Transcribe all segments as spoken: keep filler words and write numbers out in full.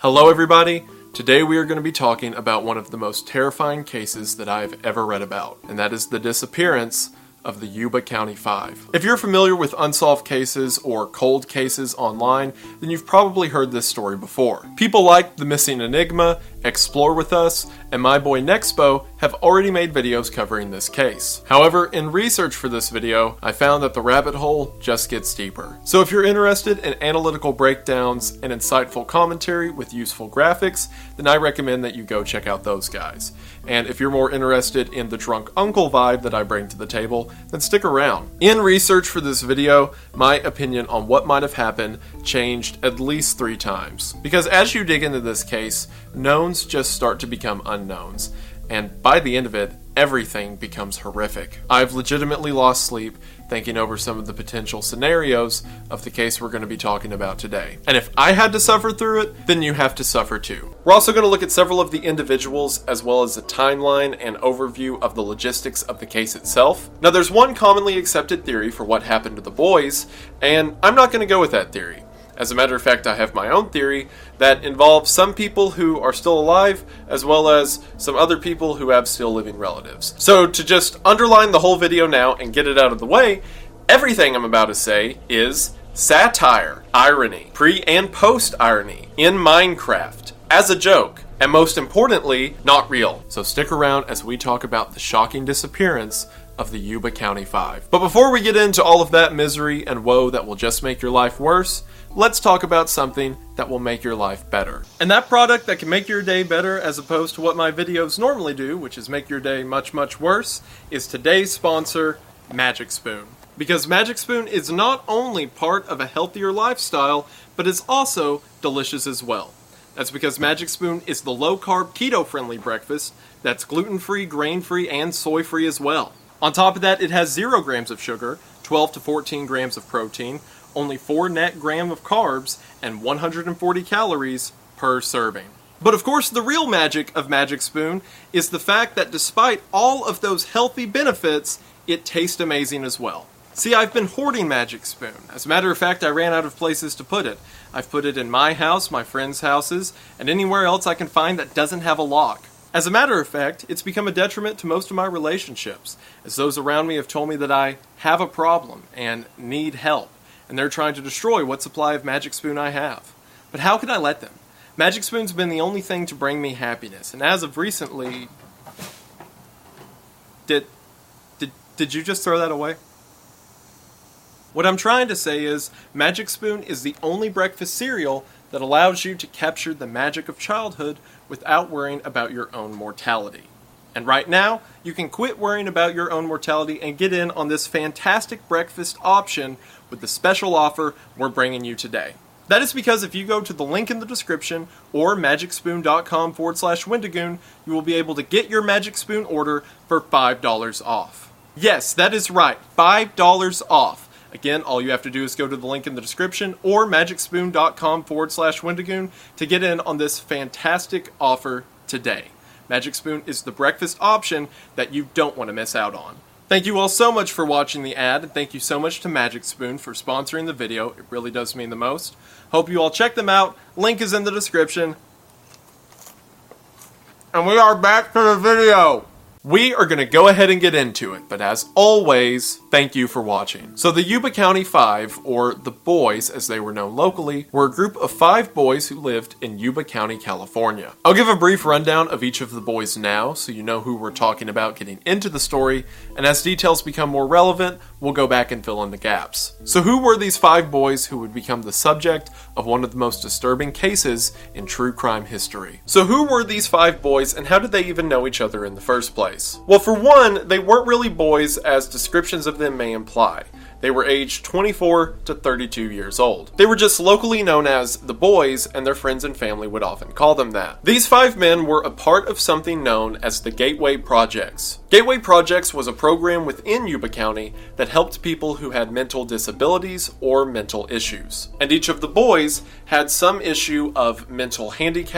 Hello everybody! Today we are going to be talking about one of the most terrifying cases that I've ever read about, and that is the disappearance of the Yuba County Five. If you're familiar with unsolved cases or cold cases online, then you've probably heard this story before. People like The Missing Enigma, Explore With Us, and my boy Nexpo have already made videos covering this case. However, in research for this video, I found that the rabbit hole just gets deeper. So if you're interested in analytical breakdowns and insightful commentary with useful graphics, then I recommend that you go check out those guys. And if you're more interested in the drunk uncle vibe that I bring to the table, then stick around. In research for this video, my opinion on what might have happened changed at least three times. Because as you dig into this case, knowns just start to become unknowns, and by the end of it, everything becomes horrific. I've legitimately lost sleep thinking over some of the potential scenarios of the case we're going to be talking about today. And if I had to suffer through it, then you have to suffer too. We're also going to look at several of the individuals as well as a timeline and overview of the logistics of the case itself. Now there's one commonly accepted theory for what happened to the boys, and I'm not going to go with that theory. As a matter of fact, I have my own theory that involves some people who are still alive, as well as some other people who have still living relatives. So to just underline the whole video now and get it out of the way, everything I'm about to say is satire, irony, pre and post irony, in Minecraft, as a joke, and most importantly, not real. So stick around as we talk about the shocking disappearance of the Yuba County Five. But before we get into all of that misery and woe that will just make your life worse, let's talk about something that will make your life better. And that product that can make your day better as opposed to what my videos normally do, which is make your day much, much worse, is today's sponsor, Magic Spoon. Because Magic Spoon is not only part of a healthier lifestyle, but is also delicious as well. That's because Magic Spoon is the low-carb, keto-friendly breakfast that's gluten-free, grain-free, and soy-free as well. On top of that, it has zero grams of sugar, twelve to fourteen grams of protein, only four net gram of carbs, and one hundred forty calories per serving. But of course, the real magic of Magic Spoon is the fact that despite all of those healthy benefits, it tastes amazing as well. See, I've been hoarding Magic Spoon. As a matter of fact, I ran out of places to put it. I've put it in my house, my friends' houses, and anywhere else I can find that doesn't have a lock. As a matter of fact, it's become a detriment to most of my relationships, as those around me have told me that I have a problem and need help, and they're trying to destroy what supply of Magic Spoon I have. But how can I let them? Magic Spoon's been the only thing to bring me happiness, and as of recently... Did... Did, did you just throw that away? What I'm trying to say is, Magic Spoon is the only breakfast cereal that allows you to capture the magic of childhood without worrying about your own mortality. And right now, you can quit worrying about your own mortality and get in on this fantastic breakfast option with the special offer we're bringing you today. That is because if you go to the link in the description or magicspoon.com forward slash Wendigoon, you will be able to get your Magic Spoon order for five dollars off. Yes, that is right, five dollars off. Again, all you have to do is go to the link in the description or magicspoon.com forward slash Wendigoon to get in on this fantastic offer today. Magic Spoon is the breakfast option that you don't want to miss out on. Thank you all so much for watching the ad, and thank you so much to Magic Spoon for sponsoring the video. It really does mean the most. Hope you all check them out. Link is in the description. And we are back to the video. We are going to go ahead and get into it, but as always, thank you for watching. So the Yuba County Five, or the Boys as they were known locally, were a group of five boys who lived in Yuba County, California. I'll give a brief rundown of each of the boys now, so you know who we're talking about getting into the story, and as details become more relevant, we'll go back and fill in the gaps. So who were these five boys who would become the subject of one of the most disturbing cases in true crime history? So who were these five boys, and how did they even know each other in the first place? Well, for one, they weren't really boys as descriptions of them may imply. They were aged twenty-four to thirty-two years old. They were just locally known as the Boys, and their friends and family would often call them that. These five men were a part of something known as the Gateway Projects. Gateway Projects was a program within Yuba County that helped people who had mental disabilities or mental issues. And each of the boys had some issue of mental handicap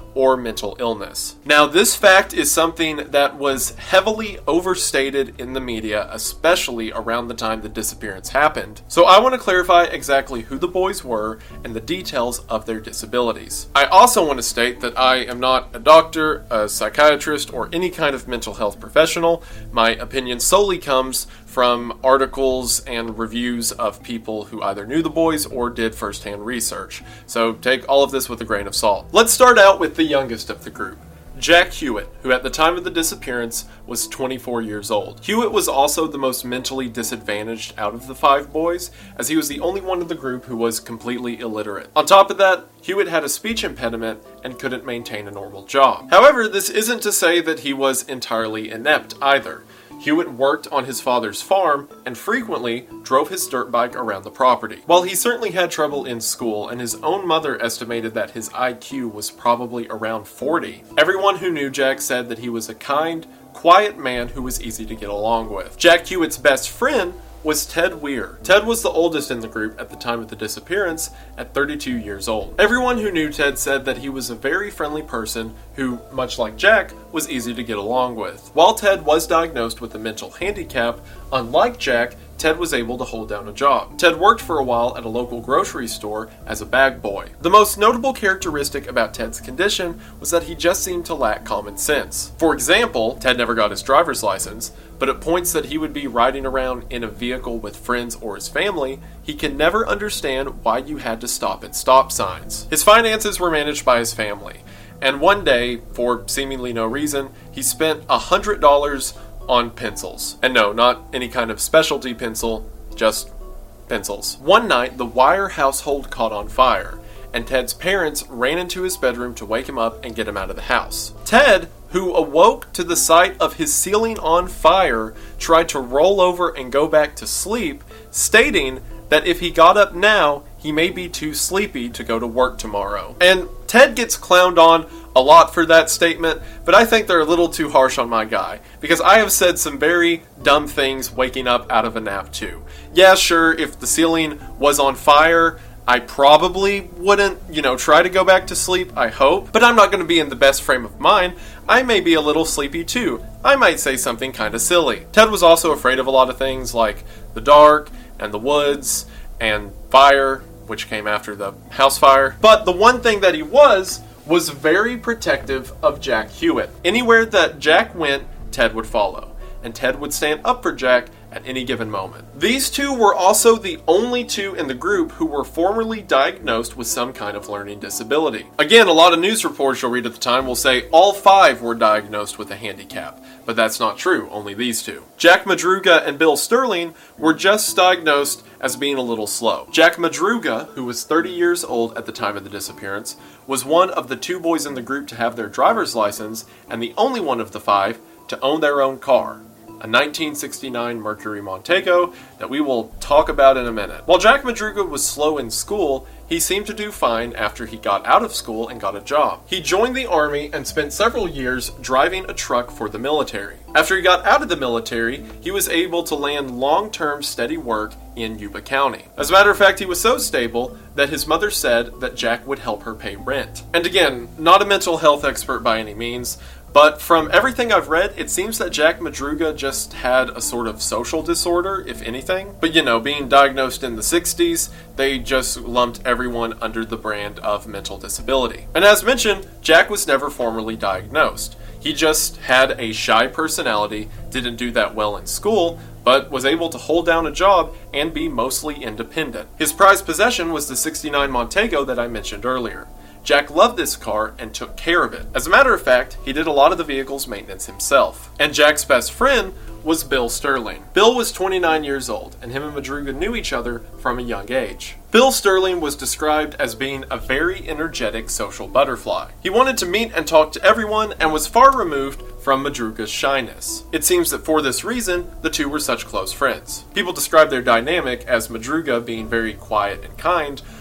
or mental illness. Now, this fact is something that was heavily overstated in the media, especially around the time the disappearance happened. So I want to clarify exactly who the boys were and the details of their disabilities. I also want to state that I am not a doctor, a psychiatrist, or any kind of mental health professional. My opinion solely comes from articles and reviews of people who either knew the boys or did firsthand research. So take all of this with a grain of salt. Let's start out with the youngest of the group, Jack Hewitt, who at the time of the disappearance was twenty-four years old. Hewitt was also the most mentally disadvantaged out of the five boys, as he was the only one in the group who was completely illiterate. On top of that, Hewitt had a speech impediment and couldn't maintain a normal job. However, this isn't to say that he was entirely inept either. Hewitt worked on his father's farm and frequently drove his dirt bike around the property. While he certainly had trouble in school, and his own mother estimated that his I Q was probably around forty, everyone who knew Jack said that he was a kind, quiet man who was easy to get along with. Jack Hewitt's best friend was Ted Weir. Ted was the oldest in the group at the time of the disappearance, at thirty-two years old. Everyone who knew Ted said that he was a very friendly person who, much like Jack, was easy to get along with. While Ted was diagnosed with a mental handicap, unlike Jack, Ted was able to hold down a job. Ted worked for a while at a local grocery store as a bag boy. The most notable characteristic about Ted's condition was that he just seemed to lack common sense. For example, Ted never got his driver's license, but at points that he would be riding around in a vehicle with friends or his family, he could never understand why you had to stop at stop signs. His finances were managed by his family, and one day, for seemingly no reason, he spent one hundred dollars on pencils. And no, not any kind of specialty pencil, just pencils. One night, the Weir household caught on fire, and Ted's parents ran into his bedroom to wake him up and get him out of the house. Ted, who awoke to the sight of his ceiling on fire, tried to roll over and go back to sleep, stating that if he got up now, he may be too sleepy to go to work tomorrow. And Ted gets clowned on a lot for that statement, but I think they're a little too harsh on my guy, because I have said some very dumb things waking up out of a nap too. Yeah, sure, if the ceiling was on fire, I probably wouldn't, you know, try to go back to sleep, I hope, but I'm not going to be in the best frame of mind. I may be a little sleepy too. I might say something kind of silly. Ted was also afraid of a lot of things like the dark and the woods and fire, which came after the house fire. But the one thing that he was, was very protective of Jack Hewitt. Anywhere that Jack went, Ted would follow, and Ted would stand up for Jack at any given moment. These two were also the only two in the group who were formerly diagnosed with some kind of learning disability. Again, a lot of news reports you'll read at the time will say all five were diagnosed with a handicap, but that's not true, only these two. Jack Madruga and Bill Sterling were just diagnosed as being a little slow. Jack Madruga, who was thirty years old at the time of the disappearance, was one of the two boys in the group to have their driver's license, and the only one of the five to own their own car, a nineteen sixty-nine Mercury Montego that we will talk about in a minute. While Jack Madruga was slow in school, he seemed to do fine after he got out of school and got a job. He joined the Army and spent several years driving a truck for the military. After he got out of the military, he was able to land long-term steady work in Yuba County. As a matter of fact, he was so stable that his mother said that Jack would help her pay rent. And again, not a mental health expert by any means, but from everything I've read, it seems that Jack Madruga just had a sort of social disorder, if anything. But you know, being diagnosed in the sixties, they just lumped everyone under the brand of mental disability. And as mentioned, Jack was never formally diagnosed. He just had a shy personality, didn't do that well in school, but was able to hold down a job and be mostly independent. His prized possession was the sixty-nine Montego that I mentioned earlier. Jack loved this car and took care of it. As a matter of fact, he did a lot of the vehicle's maintenance himself. And Jack's best friend was Bill Sterling. Bill was twenty-nine years old, and him and Madruga knew each other from a young age. Bill Sterling was described as being a very energetic social butterfly. He wanted to meet and talk to everyone and was far removed from Madruga's shyness. It seems that for this reason, the two were such close friends. People describe their dynamic as Madruga being very quiet and kind,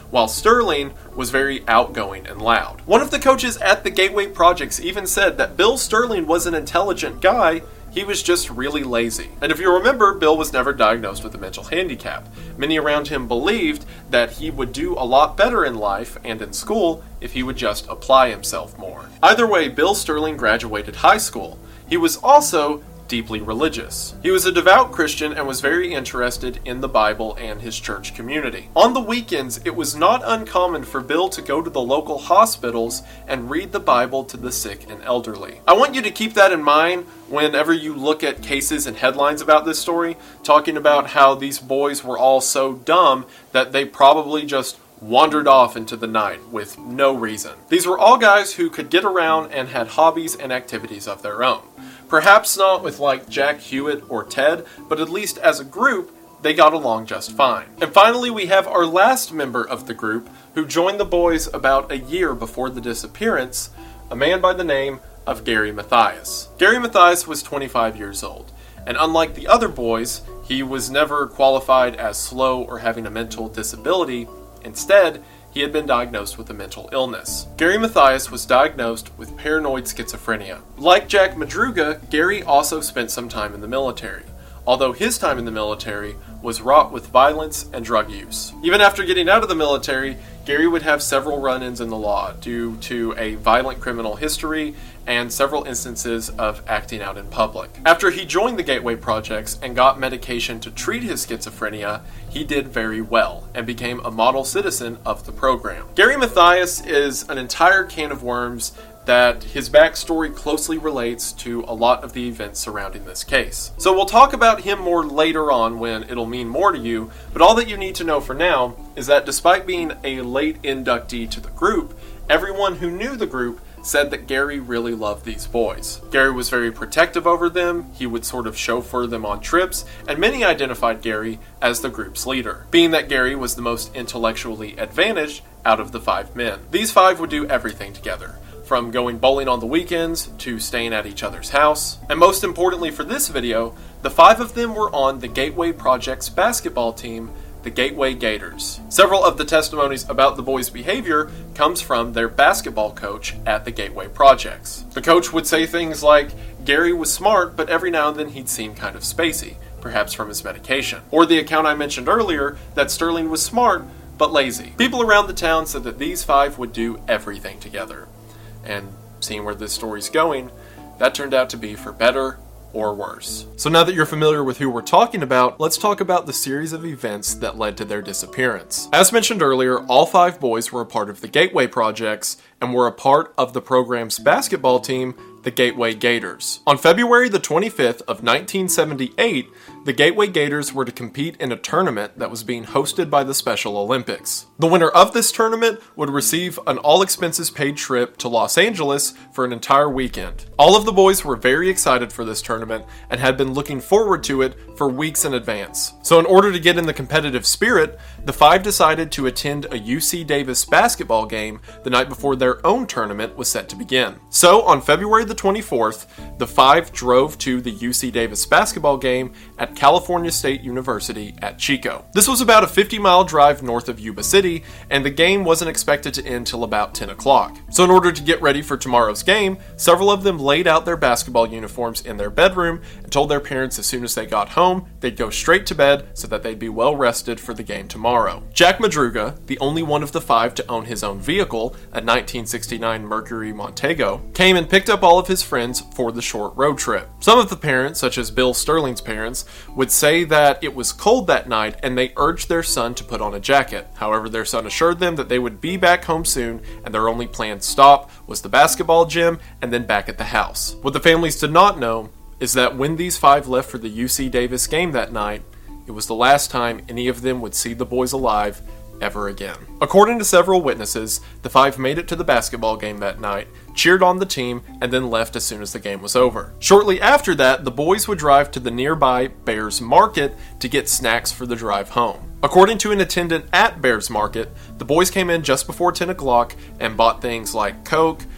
while Sterling was very outgoing and loud. One of the coaches at the Gateway Projects even said that Bill Sterling was an intelligent guy, he was just really lazy. And if you remember, Bill was never diagnosed with a mental handicap. Many around him believed that he would do a lot better in life and in school if he would just apply himself more. Either way, Bill Sterling graduated high school. He was also deeply religious. He was a devout Christian and was very interested in the Bible and his church community. On the weekends, it was not uncommon for Bill to go to the local hospitals and read the Bible to the sick and elderly. I want you to keep that in mind whenever you look at cases and headlines about this story, talking about how these boys were all so dumb that they probably just wandered off into the night with no reason. These were all guys who could get around and had hobbies and activities of their own. Perhaps not with like Jack Hewitt or Ted, but at least as a group, they got along just fine. And finally, we have our last member of the group who joined the boys about a year before the disappearance, a man by the name of Gary Mathias. Gary Mathias was twenty-five years old, and unlike the other boys, he was never qualified as slow or having a mental disability. Instead, he had been diagnosed with a mental illness. Gary Mathias was diagnosed with paranoid schizophrenia. Like Jack Madruga, Gary also spent some time in the military, although his time in the military was wrought with violence and drug use. Even after getting out of the military, Gary would have several run-ins in the law due to a violent criminal history and several instances of acting out in public. After he joined the Gateway Projects and got medication to treat his schizophrenia, he did very well and became a model citizen of the program. Gary Mathias is an entire can of worms that his backstory closely relates to a lot of the events surrounding this case. So we'll talk about him more later on when it'll mean more to you, but all that you need to know for now is that despite being a late inductee to the group, everyone who knew the group said that Gary really loved these boys. Gary was very protective over them, he would sort of chauffeur them on trips, and many identified Gary as the group's leader, being that Gary was the most intellectually advantaged out of the five men. These five would do everything together, from going bowling on the weekends to staying at each other's house. And most importantly for this video, the five of them were on the Gateway Projects basketball team, the Gateway Gators. Several of the testimonies about the boys' behavior comes from their basketball coach at the Gateway Projects. The coach would say things like, Gary was smart, but every now and then he'd seem kind of spacey, perhaps from his medication. Or the account I mentioned earlier, that Sterling was smart, but lazy. People around the town said that these five would do everything together. And seeing where this story's going, that turned out to be for better or worse. So now that you're familiar with who we're talking about, let's talk about the series of events that led to their disappearance. As mentioned earlier, all five boys were a part of the Gateway Projects and were a part of the program's basketball team, the Gateway Gators. On February the twenty-fifth of nineteen seventy-eight, the Gateway Gators were to compete in a tournament that was being hosted by the Special Olympics. The winner of this tournament would receive an all-expenses-paid trip to Los Angeles for an entire weekend. All of the boys were very excited for this tournament and had been looking forward to it for weeks in advance. So in order to get in the competitive spirit, the five decided to attend a U C Davis basketball game the night before their own tournament was set to begin. So on February the twenty-fourth, the five drove to the U C Davis basketball game at California State University at Chico. This was about a fifty mile drive north of Yuba City, and the game wasn't expected to end till about ten o'clock. So in order to get ready for tomorrow's game, several of them laid out their basketball uniforms in their bedroom and told their parents as soon as they got home, they'd go straight to bed so that they'd be well rested for the game tomorrow. Jack Madruga, the only one of the five to own his own vehicle, a nineteen sixty-nine Mercury Montego, came and picked up all of his friends for the short road trip. Some of the parents, such as Bill Sterling's parents, would say that it was cold that night and they urged their son to put on a jacket. However, their son assured them that they would be back home soon and their only planned stop was the basketball gym and then back at the house. What the families did not know is that when these five left for the U C Davis game that night, it was the last time any of them would see the boys alive ever again. According to several witnesses, the five made it to the basketball game that night, cheered on the team, and then left as soon as the game was over. Shortly after that, the boys would drive to the nearby Bears Market to get snacks for the drive home. According to an attendant at Bears Market, the boys came in just before ten o'clock and bought things like Coke,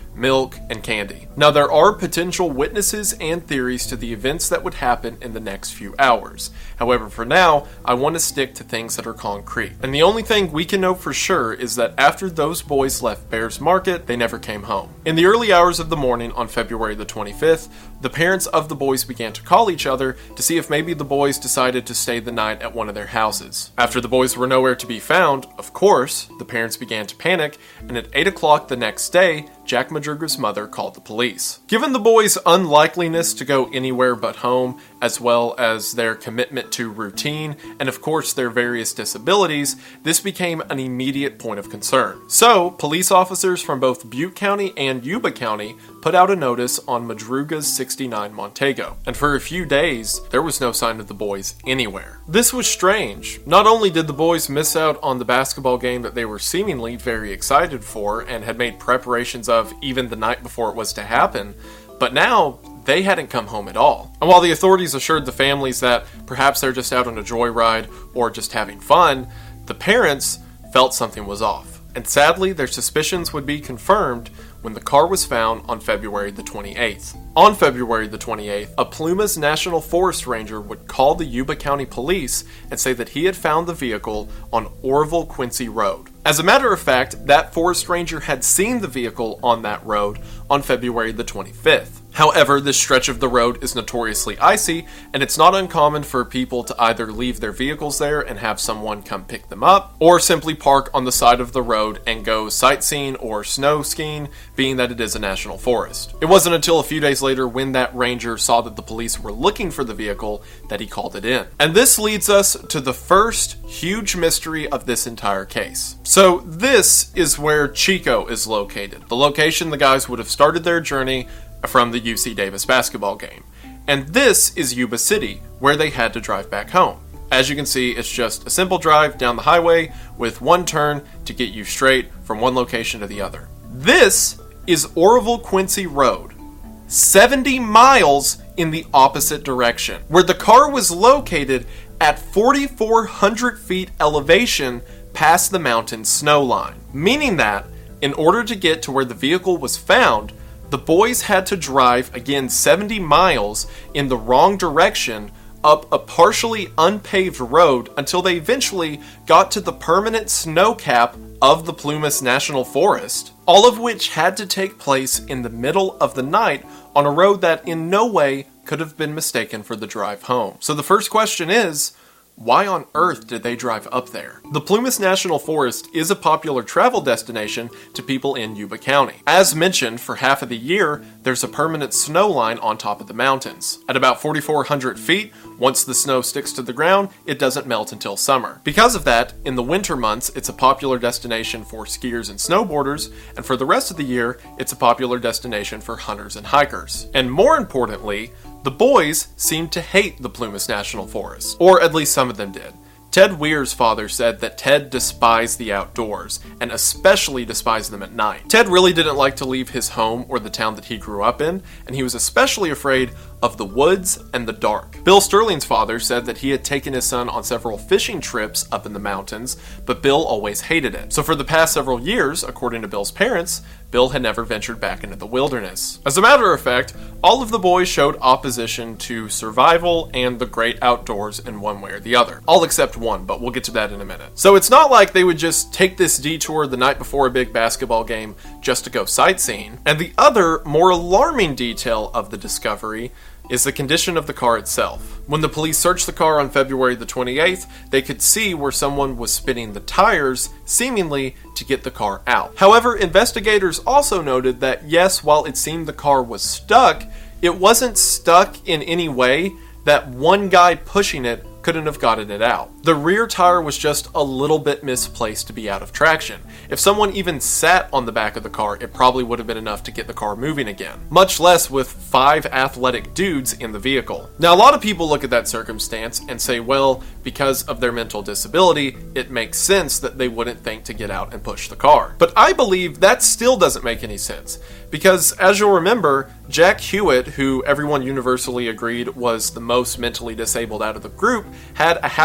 milk, and candy. Now, there are potential witnesses and theories to the events that would happen in the next few hours. However, for now, I want to stick to things that are concrete. And the only thing we can know for sure is that after those boys left Bears Market, they never came home. In the early hours of the morning on February the twenty-fifth, the parents of the boys began to call each other to see if maybe the boys decided to stay the night at one of their houses. After the boys were nowhere to be found, of course, the parents began to panic, and at eight o'clock the next day, Jack Madruga's mother called the police. Given the boys' unlikeliness to go anywhere but home, as well as their commitment to routine, and of course their various disabilities, this became an immediate point of concern. So, police officers from both Butte County and Yuba County put out a notice on Madruga's sixty-nine Montego, and for a few days, there was no sign of the boys anywhere. This was strange. Not only did the boys miss out on the basketball game that they were seemingly very excited for and had made preparations of even the night before it was to happen, but now they hadn't come home at all. And while the authorities assured the families that perhaps they're just out on a joyride or just having fun, the parents felt something was off. And sadly, their suspicions would be confirmed when the car was found on February the twenty-eighth. On February the twenty-eighth, a Plumas National Forest Ranger would call the Yuba County Police and say that he had found the vehicle on Orville Quincy Road. As a matter of fact, that forest ranger had seen the vehicle on that road on February the twenty-fifth. However, this stretch of the road is notoriously icy, and it's not uncommon for people to either leave their vehicles there and have someone come pick them up, or simply park on the side of the road and go sightseeing or snow skiing, being that it is a national forest. It wasn't until a few days later when that ranger saw that the police were looking for the vehicle that he called it in. And this leads us to the first huge mystery of this entire case. So this is where Chico is located, the location the guys would have started their journey from the U C Davis basketball game. And this is Yuba City, where they had to drive back home. As you can see, it's just a simple drive down the highway with one turn to get you straight from one location to the other. This is Orville Quincy Road, seventy miles in the opposite direction, where the car was located at forty-four hundred feet elevation past the mountain snow line, meaning that in order to get to where the vehicle was found, the boys had to drive again seventy miles in the wrong direction up a partially unpaved road until they eventually got to the permanent snow cap of the Plumas National Forest, all of which had to take place in the middle of the night on a road that in no way could have been mistaken for the drive home. So the first question is, why on earth did they drive up there? The Plumas National Forest is a popular travel destination to people in Yuba County. As mentioned, for half of the year, there's a permanent snow line on top of the mountains. At about forty-four hundred feet, once the snow sticks to the ground, it doesn't melt until summer. Because of that, in the winter months, it's a popular destination for skiers and snowboarders, and for the rest of the year, it's a popular destination for hunters and hikers. And more importantly, the boys seemed to hate the Plumas National Forest, or at least some of them did. Ted Weir's father said that Ted despised the outdoors, and especially despised them at night. Ted really didn't like to leave his home or the town that he grew up in, and he was especially afraid of the woods and the dark. Bill Sterling's father said that he had taken his son on several fishing trips up in the mountains, but Bill always hated it. So for the past several years, according to Bill's parents, Bill had never ventured back into the wilderness. As a matter of fact, all of the boys showed opposition to survival and the great outdoors in one way or the other. All except one, but we'll get to that in a minute. So it's not like they would just take this detour the night before a big basketball game just to go sightseeing. And the other, more alarming detail of the discovery is the condition of the car itself. When the police searched the car on February the twenty-eighth, they could see where someone was spinning the tires, seemingly to get the car out. However, investigators also noted that yes, while it seemed the car was stuck, it wasn't stuck in any way that one guy pushing it couldn't have gotten it out. The rear tire was just a little bit misplaced to be out of traction. If someone even sat on the back of the car, it probably would have been enough to get the car moving again. Much less with five athletic dudes in the vehicle. Now, a lot of people look at that circumstance and say, well, because of their mental disability, it makes sense that they wouldn't think to get out and push the car. But I believe that still doesn't make any sense. Because, as you'll remember, Jack Hewitt, who everyone universally agreed was the most mentally disabled out of the group, had a habit for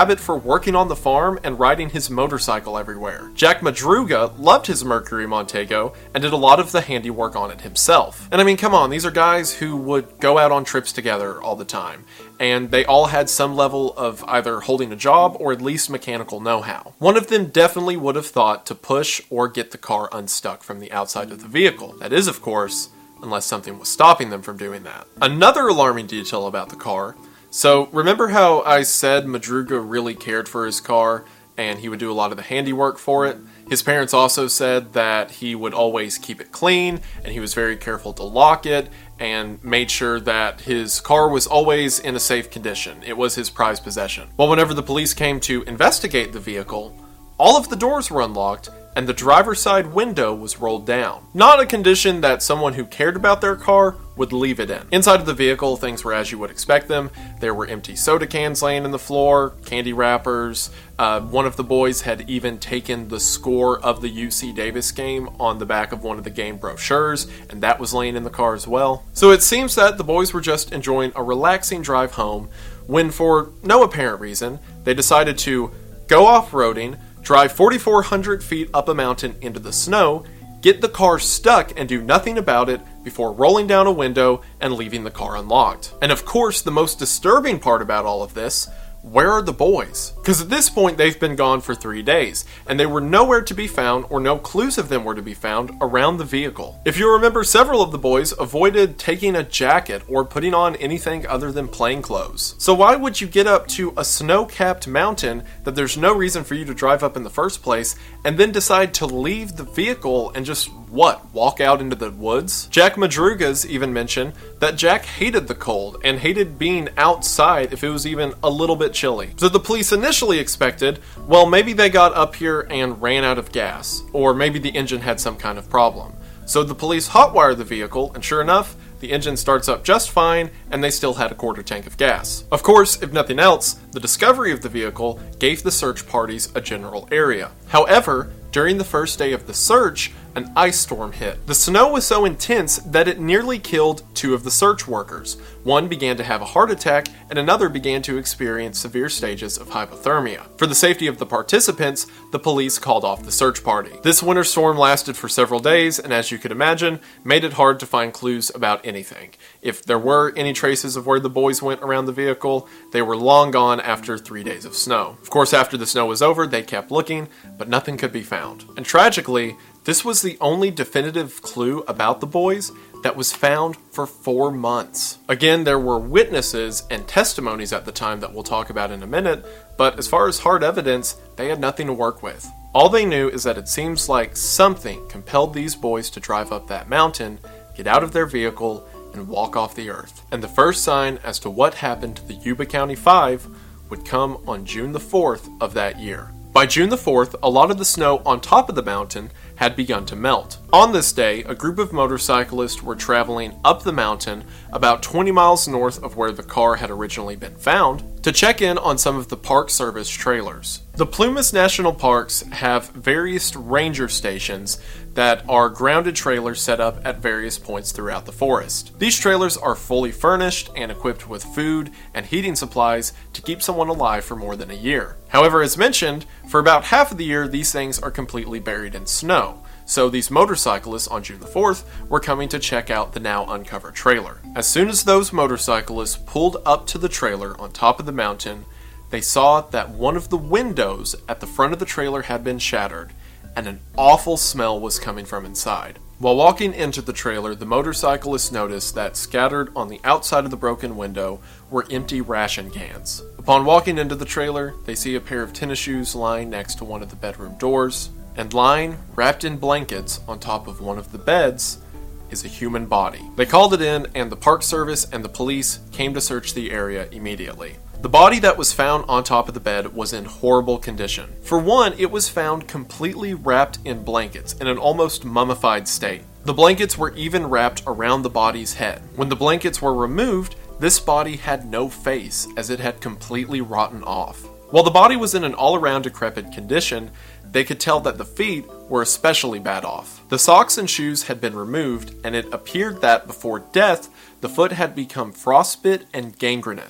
working on the farm and riding his motorcycle everywhere. Jack Madruga loved his Mercury Montego and did a lot of the handiwork on it himself. And I mean, come on, these are guys who would go out on trips together all the time, and they all had some level of either holding a job or at least mechanical know-how. One of them definitely would have thought to push or get the car unstuck from the outside of the vehicle. That is, of course, unless something was stopping them from doing that. Another alarming detail about the car. So remember how I said Madruga really cared for his car and he would do a lot of the handiwork for it? His parents also said that he would always keep it clean and he was very careful to lock it and made sure that his car was always in a safe condition. It was his prized possession. Well, whenever the police came to investigate the vehicle, all of the doors were unlocked and the driver's side window was rolled down. Not a condition that someone who cared about their car would leave it in. Inside of the vehicle, things were as you would expect them. There were empty soda cans laying in the floor, candy wrappers. Uh, one of the boys had even taken the score of the U C Davis game on the back of one of the game brochures, and that was laying in the car as well. So it seems that the boys were just enjoying a relaxing drive home when, for no apparent reason, they decided to go off-roading, drive forty-four hundred feet up a mountain into the snow, get the car stuck and do nothing about it before rolling down a window and leaving the car unlocked. And of course, the most disturbing part about all of this, where are the boys? Because at this point, they've been gone for three days, and they were nowhere to be found, or no clues of them were to be found around the vehicle. If you remember, several of the boys avoided taking a jacket or putting on anything other than plain clothes. So why would you get up to a snow-capped mountain that there's no reason for you to drive up in the first place, and then decide to leave the vehicle and just, what, walk out into the woods? Jack Madruga's even mentioned that Jack hated the cold and hated being outside if it was even a little bit chilly. So the police initially expected, well, maybe they got up here and ran out of gas, or maybe the engine had some kind of problem. So the police hotwire the vehicle, and sure enough, the engine starts up just fine, and they still had a quarter tank of gas. Of course, if nothing else, the discovery of the vehicle gave the search parties a general area. However, during the first day of the search, an ice storm hit. The snow was so intense that it nearly killed two of the search workers. One began to have a heart attack, and another began to experience severe stages of hypothermia. For the safety of the participants, the police called off the search party. This winter storm lasted for several days, and as you could imagine, made it hard to find clues about anything. If there were any traces of where the boys went around the vehicle, they were long gone after three days of snow. Of course, after the snow was over, they kept looking, but nothing could be found. And tragically, this was the only definitive clue about the boys that was found for four months. Again, there were witnesses and testimonies at the time that we'll talk about in a minute, but as far as hard evidence, they had nothing to work with. All they knew is that it seems like something compelled these boys to drive up that mountain, get out of their vehicle, and walk off the earth. And the first sign as to what happened to the Yuba County Five would come on June the fourth of that year. By June the fourth, a lot of the snow on top of the mountain had begun to melt. On this day, a group of motorcyclists were traveling up the mountain about twenty miles north of where the car had originally been found to check in on some of the Park Service trailers. The Plumas National Parks have various ranger stations that are grounded trailers set up at various points throughout the forest. These trailers are fully furnished and equipped with food and heating supplies to keep someone alive for more than a year. However, as mentioned, for about half of the year, these things are completely buried in snow. So these motorcyclists on June the fourth were coming to check out the now uncovered trailer. As soon as those motorcyclists pulled up to the trailer on top of the mountain, they saw that one of the windows at the front of the trailer had been shattered, and an awful smell was coming from inside. While walking into the trailer, the motorcyclists noticed that scattered on the outside of the broken window were empty ration cans. Upon walking into the trailer, they see a pair of tennis shoes lying next to one of the bedroom doors, and lying, wrapped in blankets, on top of one of the beds is a human body. They called it in, and the Park Service and the police came to search the area immediately. The body that was found on top of the bed was in horrible condition. For one, it was found completely wrapped in blankets in an almost mummified state. The blankets were even wrapped around the body's head. When the blankets were removed, this body had no face, as it had completely rotten off. While the body was in an all-around decrepit condition, they could tell that the feet were especially bad off. The socks and shoes had been removed, and it appeared that before death, the foot had become frostbite and gangrenous.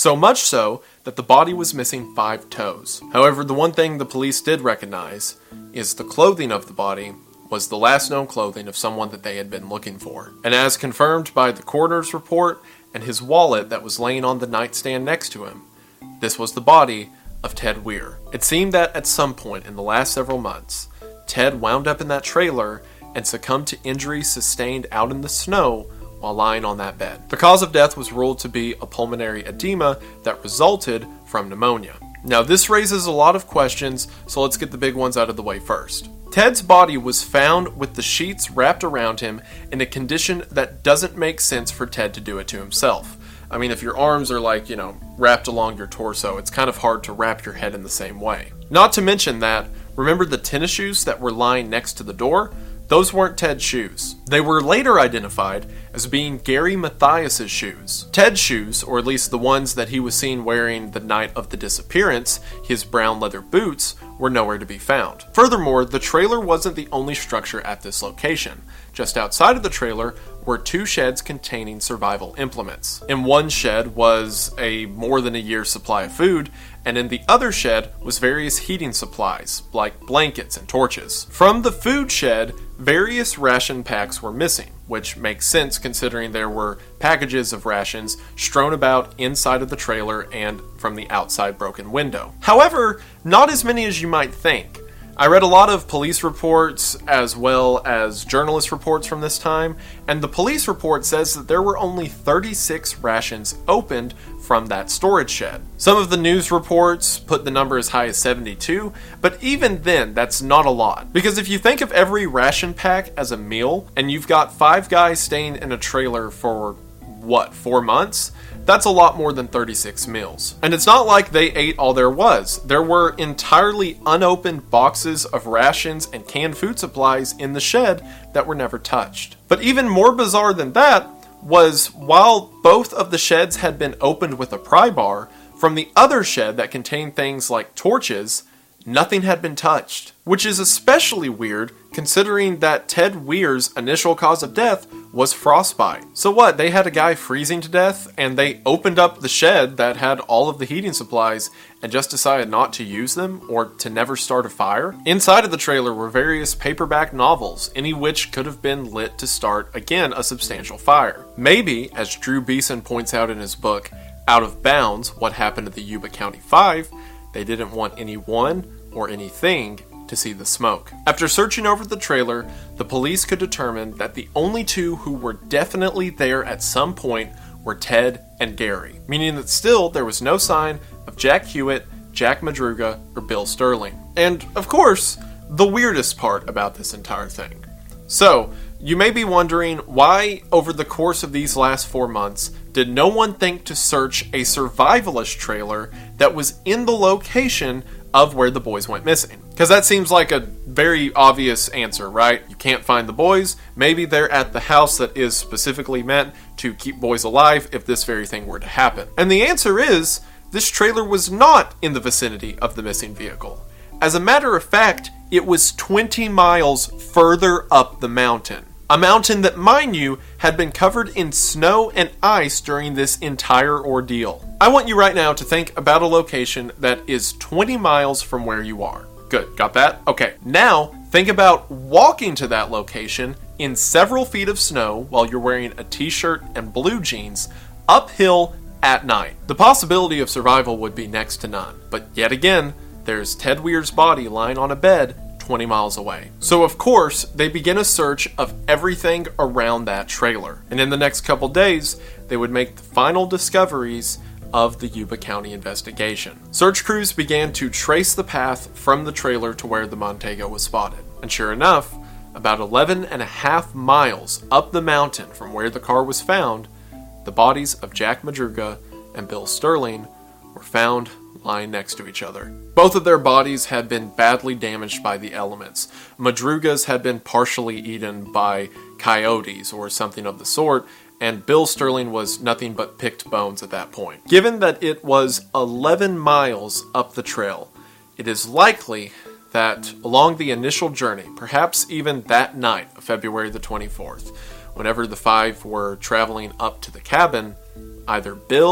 So much so that the body was missing five toes. However, the one thing the police did recognize is the clothing of the body was the last known clothing of someone that they had been looking for. And as confirmed by the coroner's report and his wallet that was laying on the nightstand next to him, this was the body of Ted Weir. It seemed that at some point in the last several months, Ted wound up in that trailer and succumbed to injuries sustained out in the snow while lying on that bed. The cause of death was ruled to be a pulmonary edema that resulted from pneumonia. Now, this raises a lot of questions, so let's get the big ones out of the way first. Ted's body was found with the sheets wrapped around him in a condition that doesn't make sense for Ted to do it to himself. I mean, if your arms are like, you know, wrapped along your torso, it's kind of hard to wrap your head in the same way. Not to mention that, remember the tennis shoes that were lying next to the door? Those weren't Ted's shoes. They were later identified as being Gary Mathias's shoes. Ted's shoes, or at least the ones that he was seen wearing the night of the disappearance, his brown leather boots, were nowhere to be found. Furthermore, the trailer wasn't the only structure at this location. Just outside of the trailer were two sheds containing survival implements. In one shed was a more than a year's supply of food, and in the other shed was various heating supplies, like blankets and torches. From the food shed, various ration packs were missing, which makes sense considering there were packages of rations strewn about inside of the trailer and from the outside broken window. However, not as many as you might think. I read a lot of police reports as well as journalist reports from this time, and the police report says that there were only thirty-six rations opened from that storage shed. Some of the news reports put the number as high as seventy-two, but even then, that's not a lot. Because if you think of every ration pack as a meal, and you've got five guys staying in a trailer for, what, four months? That's a lot more than thirty-six meals. And it's not like they ate all there was. There were entirely unopened boxes of rations and canned food supplies in the shed that were never touched. But even more bizarre than that was while both of the sheds had been opened with a pry bar, from the other shed that contained things like torches, nothing had been touched. Which is especially weird considering that Ted Weir's initial cause of death was frostbite. So what, they had a guy freezing to death and they opened up the shed that had all of the heating supplies and just decided not to use them or to never start a fire? Inside of the trailer were various paperback novels, any which could have been lit to start, again, a substantial fire. Maybe, as Drew Beeson points out in his book, Out of Bounds, What Happened to the Yuba County Five, they didn't want anyone or anything to see the smoke. After searching over the trailer, the police could determine that the only two who were definitely there at some point were Ted and Gary, meaning that still there was no sign of Jack Hewitt, Jack Madruga, or Bill Sterling. And, of course, the weirdest part about this entire thing. So, you may be wondering why, over the course of these last four months, did no one think to search a survivalist trailer that was in the location of where the boys went missing? Because that seems like a very obvious answer, right? You can't find the boys. Maybe they're at the house that is specifically meant to keep boys alive if this very thing were to happen. And the answer is, this trailer was not in the vicinity of the missing vehicle. As a matter of fact, it was twenty miles further up the mountain. A mountain that, mind you, had been covered in snow and ice during this entire ordeal. I want you right now to think about a location that is twenty miles from where you are. Good, got that? Okay, now think about walking to that location in several feet of snow while you're wearing a t-shirt and blue jeans, uphill at night. The possibility of survival would be next to none. But yet again, there's Ted Weir's body lying on a bed twenty miles away. So of course, they begin a search of everything around that trailer. And in the next couple days, they would make the final discoveries of the Yuba County investigation. Search crews began to trace the path from the trailer to where the Montego was spotted. And sure enough, about eleven and a half miles up the mountain from where the car was found, the bodies of Jack Madruga and Bill Sterling were found lying next to each other. Both of their bodies had been badly damaged by the elements. Madruga's had been partially eaten by coyotes or something of the sort, and Bill Sterling was nothing but picked bones at that point. Given that it was eleven miles up the trail, it is likely that along the initial journey, perhaps even that night of February the twenty-fourth, whenever the five were traveling up to the cabin, either Bill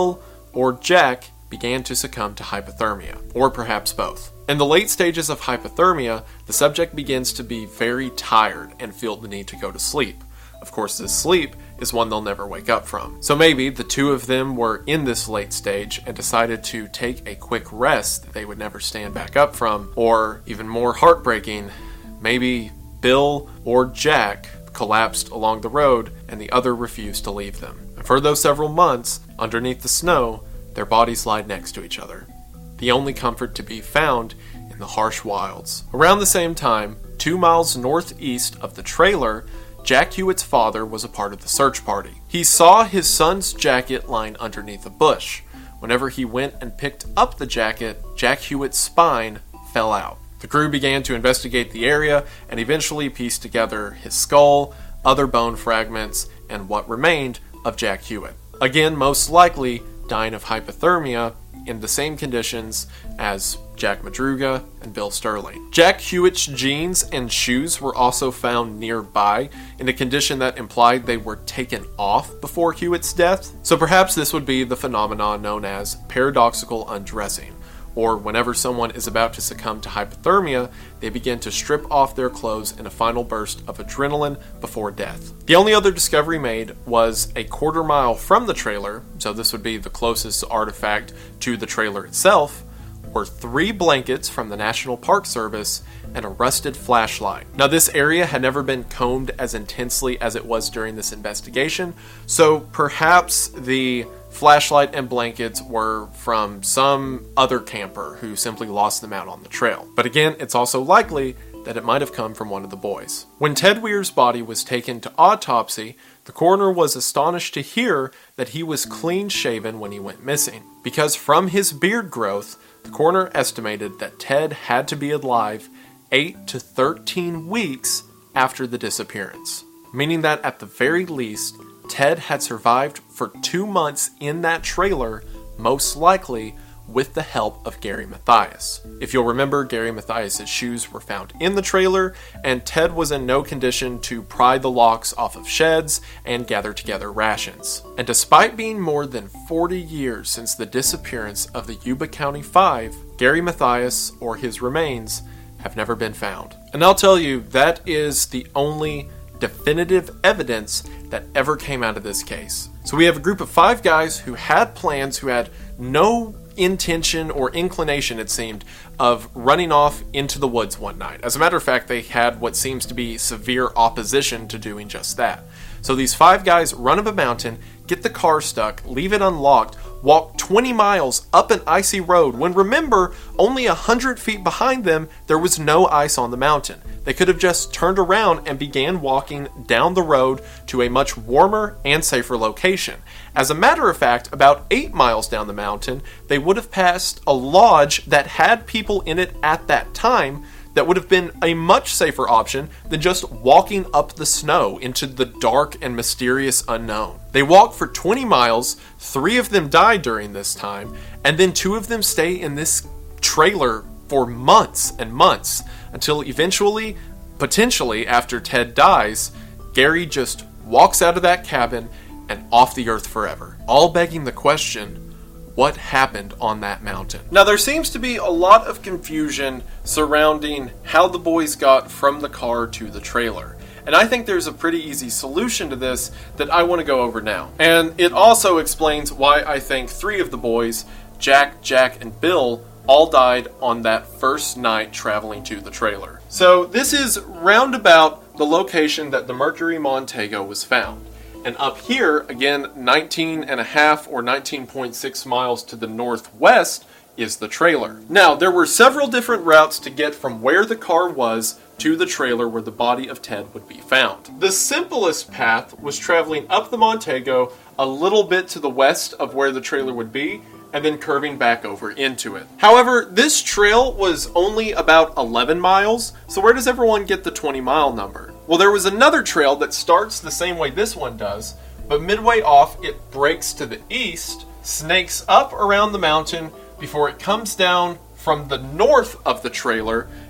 or Jack began to succumb to hypothermia, or perhaps both. In the late stages of hypothermia, the subject begins to be very tired and feel the need to go to sleep. Of course, this sleep is one they'll never wake up from. So maybe the two of them were in this late stage and decided to take a quick rest that they would never stand back up from, or even more heartbreaking, maybe Bill or Jack collapsed along the road and the other refused to leave them. And for those several months, underneath the snow, their bodies lied next to each other, the only comfort to be found in the harsh wilds. Around the same time, two miles northeast of the trailer, Jack Hewitt's father was a part of the search party. He saw his son's jacket lying underneath a bush. Whenever he went and picked up the jacket, Jack Hewitt's spine fell out. The crew began to investigate the area and eventually pieced together his skull, other bone fragments, and what remained of Jack Hewitt. Again, most likely dying of hypothermia in the same conditions as Jack Madruga and Bill Sterling. Jack Hewitt's jeans and shoes were also found nearby in a condition that implied they were taken off before Hewitt's death. So perhaps this would be the phenomenon known as paradoxical undressing, or whenever someone is about to succumb to hypothermia, they begin to strip off their clothes in a final burst of adrenaline before death. The only other discovery made was a quarter mile from the trailer, so this would be the closest artifact to the trailer itself, were three blankets from the National Park Service and a rusted flashlight. Now, this area had never been combed as intensely as it was during this investigation, so perhaps the flashlight and blankets were from some other camper who simply lost them out on the trail. But again, it's also likely that it might have come from one of the boys. When Ted Weir's body was taken to autopsy, the coroner was astonished to hear that he was clean-shaven when he went missing, because from his beard growth, the coroner estimated that Ted had to be alive eight to thirteen weeks after the disappearance, meaning that at the very least, Ted had survived for two months in that trailer, most likely with the help of Gary Mathias. If you'll remember, Gary Mathias' shoes were found in the trailer, and Ted was in no condition to pry the locks off of sheds and gather together rations. And despite being more than forty years since the disappearance of the Yuba County Five, Gary Mathias or his remains have never been found. And I'll tell you, that is the only definitive evidence that ever came out of this case. So we have a group of five guys who had plans, who had no intention or inclination, it seemed, of running off into the woods one night. As a matter of fact, they had what seems to be severe opposition to doing just that. So these five guys run up a mountain, get the car stuck, leave it unlocked, walk twenty miles up an icy road, when remember, only one hundred feet behind them, there was no ice on the mountain. They could have just turned around and began walking down the road to a much warmer and safer location. As a matter of fact, about eight miles down the mountain, they would have passed a lodge that had people in it at that time. That would have been a much safer option than just walking up the snow into the dark and mysterious unknown. They walked for twenty miles, three of them died during this time, and then two of them stay in this trailer for months and months, until eventually, potentially after Ted dies, Gary just walks out of that cabin and off the earth forever. All begging the question, what happened on that mountain? Now, there seems to be a lot of confusion surrounding how the boys got from the car to the trailer. And I think there's a pretty easy solution to this that I want to go over now. And it also explains why I think three of the boys, Jack, Jack, and Bill, all died on that first night traveling to the trailer. So this is roundabout the location that the Mercury Montego was found. And up here, again, nineteen and a half or nineteen point six miles to the northwest is the trailer. Now, there were several different routes to get from where the car was to the trailer where the body of Ted would be found. The simplest path was traveling up the Montego a little bit to the west of where the trailer would be, and then curving back over into it. However, this trail was only about eleven miles, so where does everyone get the twenty mile number? Well, there was another trail that starts the same way this one does, but midway off it breaks to the east, snakes up around the mountain before it comes down from the north of the trailer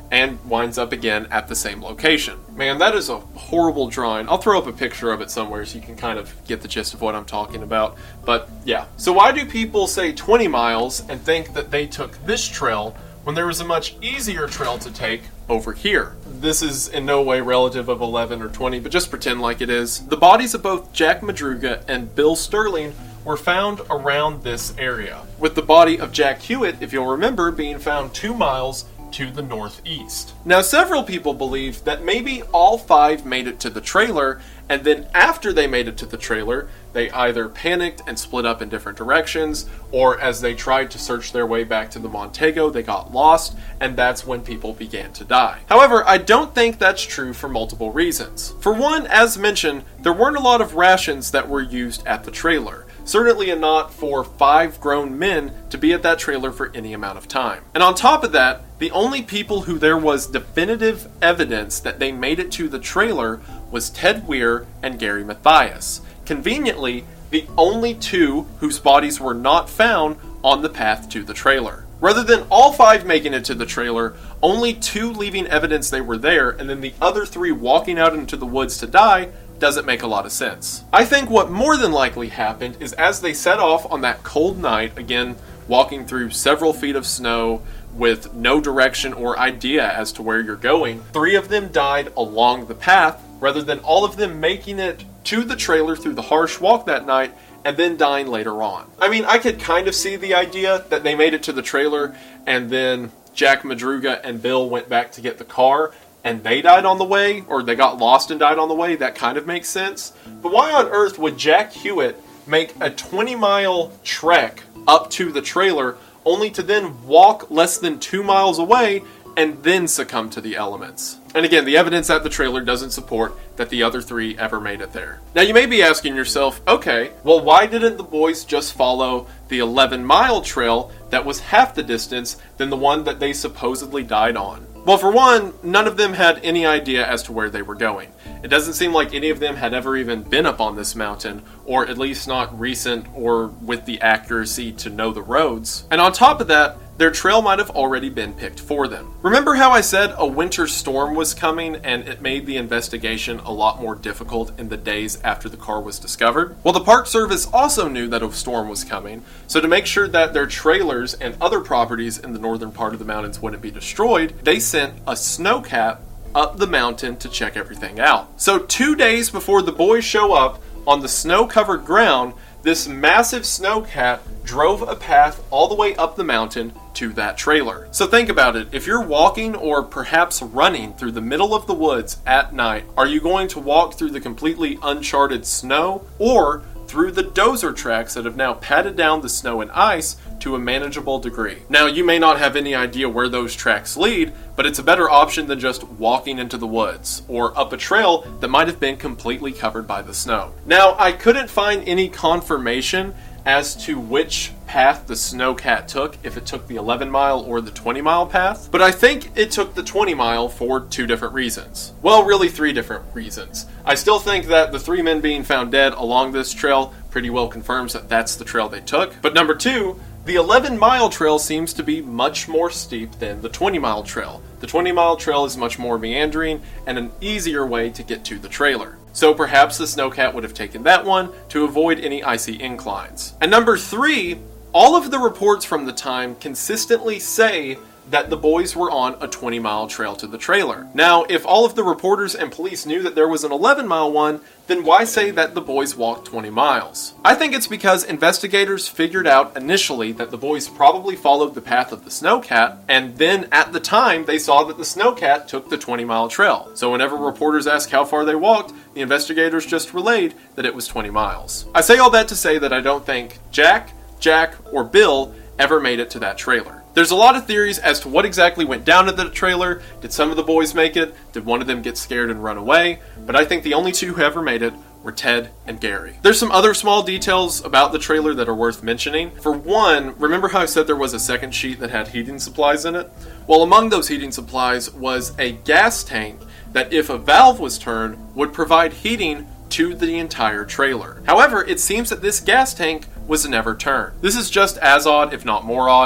and winds up again at the same location. Man, that is a horrible drawing. I'll throw up a picture of it somewhere so you can kind of get the gist of what I'm talking about. But yeah. So why do people say twenty miles and think that they took this trail when there was a much easier trail to take over here? This is in no way relative of eleven or twenty, but just pretend like it is. The bodies of both Jack Madruga and Bill Sterling were found around this area, with the body of Jack Hewitt, if you'll remember, being found two miles to the northeast. Now, several people believe that maybe all five made it to the trailer, and then after they made it to the trailer, they either panicked and split up in different directions, or as they tried to search their way back to the Montego, they got lost, and that's when people began to die. However, I don't think that's true for multiple reasons. For one, as mentioned, there weren't a lot of rations that were used at the trailer. Certainly not for five grown men to be at that trailer for any amount of time. And on top of that, the only people who there was definitive evidence that they made it to the trailer was Ted Weir and Gary Mathias. Conveniently, the only two whose bodies were not found on the path to the trailer. Rather than all five making it to the trailer, only two leaving evidence they were there, and then the other three walking out into the woods to die, doesn't make a lot of sense. I think what more than likely happened is as they set off on that cold night, again, walking through several feet of snow with no direction or idea as to where you're going, three of them died along the path rather than all of them making it to the trailer through the harsh walk that night and then dying later on. I mean, I could kind of see the idea that they made it to the trailer and then Jack Madruga and Bill went back to get the car and they died on the way, or they got lost and died on the way. That kind of makes sense. But why on earth would Jack Hewitt make a twenty mile trek up to the trailer only to then walk less than two miles away and then succumb to the elements? And again, the evidence at the trailer doesn't support that the other three ever made it there. Now you may be asking yourself, okay, well why didn't the boys just follow the eleven mile trail that was half the distance than the one that they supposedly died on? Well, for one, none of them had any idea as to where they were going. It doesn't seem like any of them had ever even been up on this mountain, or at least not recent or with the accuracy to know the roads. And on top of that, their trail might have already been picked for them. Remember how I said a winter storm was coming and it made the investigation a lot more difficult in the days after the car was discovered? Well, the Park Service also knew that a storm was coming, so to make sure that their trailers and other properties in the northern part of the mountains wouldn't be destroyed, they sent a snowcat up the mountain to check everything out. So two days before the boys show up on the snow-covered ground, this massive snowcat drove a path all the way up the mountain to that trailer. So think about it. If you're walking or perhaps running through the middle of the woods at night, are you going to walk through the completely uncharted snow or through the dozer tracks that have now patted down the snow and ice to a manageable degree? Now, you may not have any idea where those tracks lead, but it's a better option than just walking into the woods or up a trail that might have been completely covered by the snow. Now, I couldn't find any confirmation as to which path the snowcat took, if it took the eleven mile or the twenty mile path, but I think it took the twenty mile for two different reasons. Well, really three different reasons. I still think that the three men being found dead along this trail pretty well confirms that that's the trail they took. But number two, the eleven mile trail seems to be much more steep than the twenty mile trail. The twenty mile trail is much more meandering and an easier way to get to the trailer. So perhaps the snowcat would have taken that one to avoid any icy inclines. And number three, all of the reports from the time consistently say that the boys were on a twenty mile trail to the trailer. Now, if all of the reporters and police knew that there was an eleven mile one, then why say that the boys walked twenty miles? I think it's because investigators figured out initially that the boys probably followed the path of the snowcat, and then at the time they saw that the snowcat took the twenty mile trail. So whenever reporters asked how far they walked, the investigators just relayed that it was twenty miles. I say all that to say that I don't think Jack, Jack, or Bill ever made it to that trailer. There's a lot of theories as to what exactly went down at the trailer. Did some of the boys make it? Did one of them get scared and run away? But I think the only two who ever made it were Ted and Gary. There's some other small details about the trailer that are worth mentioning. For one, remember how I said there was a second sheet that had heating supplies in it? Well, among those heating supplies was a gas tank that, if a valve was turned, would provide heating to the entire trailer. However, it seems that this gas tank was never turned. This is just as odd, if not more odd,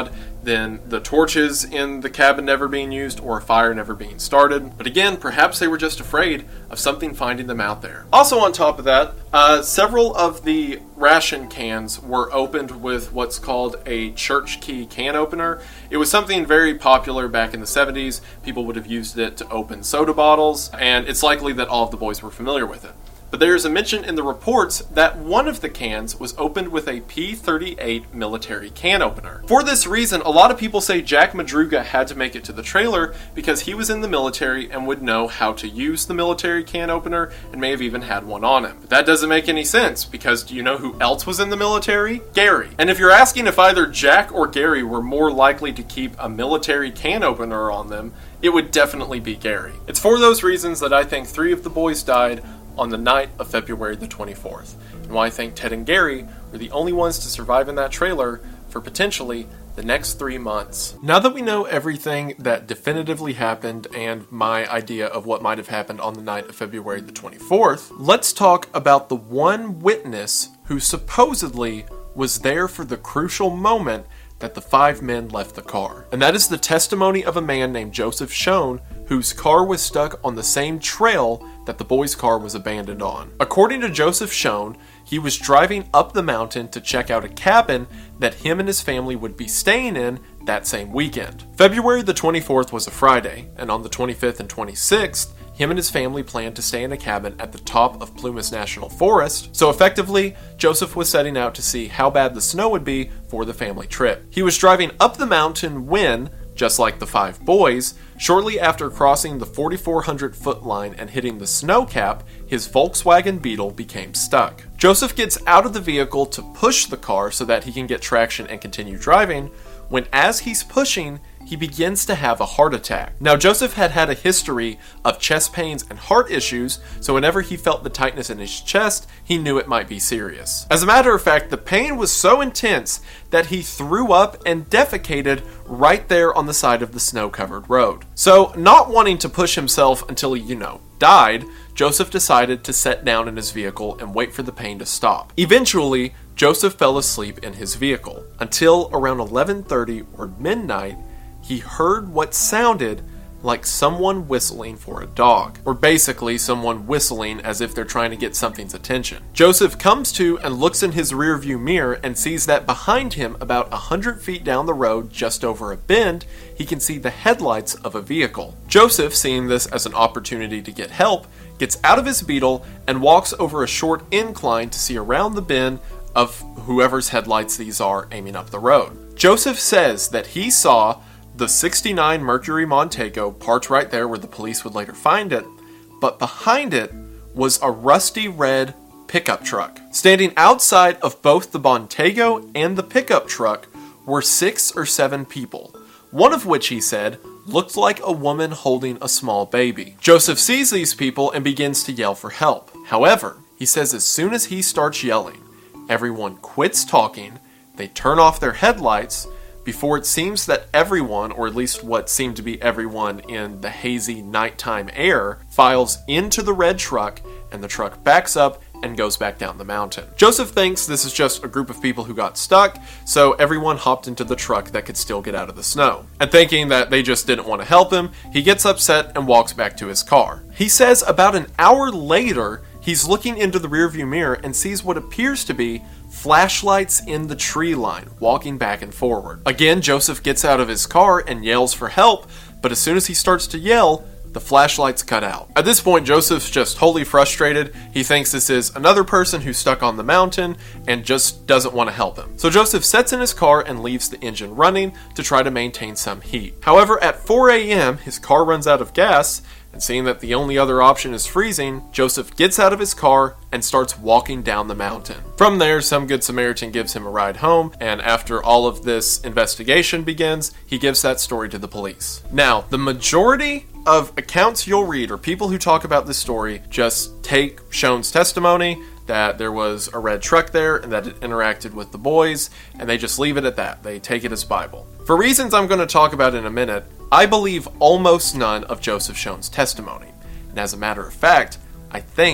than the torches in the cabin never being used or a fire never being started. But again, perhaps they were just afraid of something finding them out there. Also on top of that, uh, several of the ration cans were opened with what's called a church key can opener. It was something very popular back in the seventies. People would have used it to open soda bottles, and it's likely that all of the boys were familiar with it. But there's a mention in the reports that one of the cans was opened with a P thirty-eight military can opener. For this reason, a lot of people say Jack Madruga had to make it to the trailer because he was in the military and would know how to use the military can opener and may have even had one on him. But that doesn't make any sense, because do you know who else was in the military? Gary. And if you're asking if either Jack or Gary were more likely to keep a military can opener on them, it would definitely be Gary. It's for those reasons that I think three of the boys died on the night of February the twenty-fourth, and why I think Ted and Gary were the only ones to survive in that trailer for potentially the next three months. Now that we know everything that definitively happened and my idea of what might have happened on the night of February the twenty-fourth, let's talk about the one witness who supposedly was there for the crucial moment that the five men left the car. And that is the testimony of a man named Joseph Schoen, whose car was stuck on the same trail that the boys' car was abandoned on. According to Joseph Schoen, he was driving up the mountain to check out a cabin that him and his family would be staying in that same weekend. February the twenty-fourth was a Friday, and on the twenty-fifth and twenty-sixth, him and his family planned to stay in a cabin at the top of Plumas National Forest, so effectively, Joseph was setting out to see how bad the snow would be for the family trip. He was driving up the mountain when, just like the five boys, shortly after crossing the forty-four hundred foot line and hitting the snow cap, his Volkswagen Beetle became stuck. Joseph gets out of the vehicle to push the car so that he can get traction and continue driving, when as he's pushing, he begins to have a heart attack. Now, Joseph had had a history of chest pains and heart issues, so whenever he felt the tightness in his chest, he knew it might be serious. As a matter of fact, the pain was so intense that he threw up and defecated right there on the side of the snow-covered road. So, not wanting to push himself until he, you know, died, Joseph decided to sit down in his vehicle and wait for the pain to stop. Eventually, Joseph fell asleep in his vehicle, until around eleven thirty or midnight, he heard what sounded like someone whistling for a dog, or basically someone whistling as if they're trying to get something's attention. Joseph comes to and looks in his rearview mirror and sees that behind him, about a hundred feet down the road, just over a bend, he can see the headlights of a vehicle. Joseph, seeing this as an opportunity to get help, gets out of his Beetle and walks over a short incline to see around the bend of whoever's headlights these are aiming up the road. Joseph says that he saw the sixty-nine Mercury Montego parked right there where the police would later find it, but behind it was a rusty red pickup truck. Standing outside of both the Montego and the pickup truck were six or seven people, one of which, he said, looked like a woman holding a small baby. Joseph sees these people and begins to yell for help. However, he says as soon as he starts yelling, everyone quits talking, they turn off their headlights, before it seems that everyone, or at least what seemed to be everyone in the hazy nighttime air, files into the red truck, and the truck backs up and goes back down the mountain. Joseph thinks this is just a group of people who got stuck, so everyone hopped into the truck that could still get out of the snow. And thinking that they just didn't want to help him, he gets upset and walks back to his car. He says about an hour later, he's looking into the rearview mirror and sees what appears to be flashlights in the tree line, walking back and forward. Again, Joseph gets out of his car and yells for help, but as soon as he starts to yell, the flashlights cut out. At this point, Joseph's just wholly frustrated. He thinks this is another person who's stuck on the mountain and just doesn't want to help him. So Joseph sits in his car and leaves the engine running to try to maintain some heat. However, at four a.m., his car runs out of gas, and seeing that the only other option is freezing, Joseph gets out of his car and starts walking down the mountain. From there, some good Samaritan gives him a ride home, and after all of this investigation begins, he gives that story to the police. Now, the majority of accounts you'll read, or people who talk about this story, just take Schoen's testimony that there was a red truck there and that it interacted with the boys, and they just leave it at that. They take it as Bible. For reasons I'm going to talk about in a minute, I believe almost none of Joseph Schoen's testimony. And as a matter of fact, I think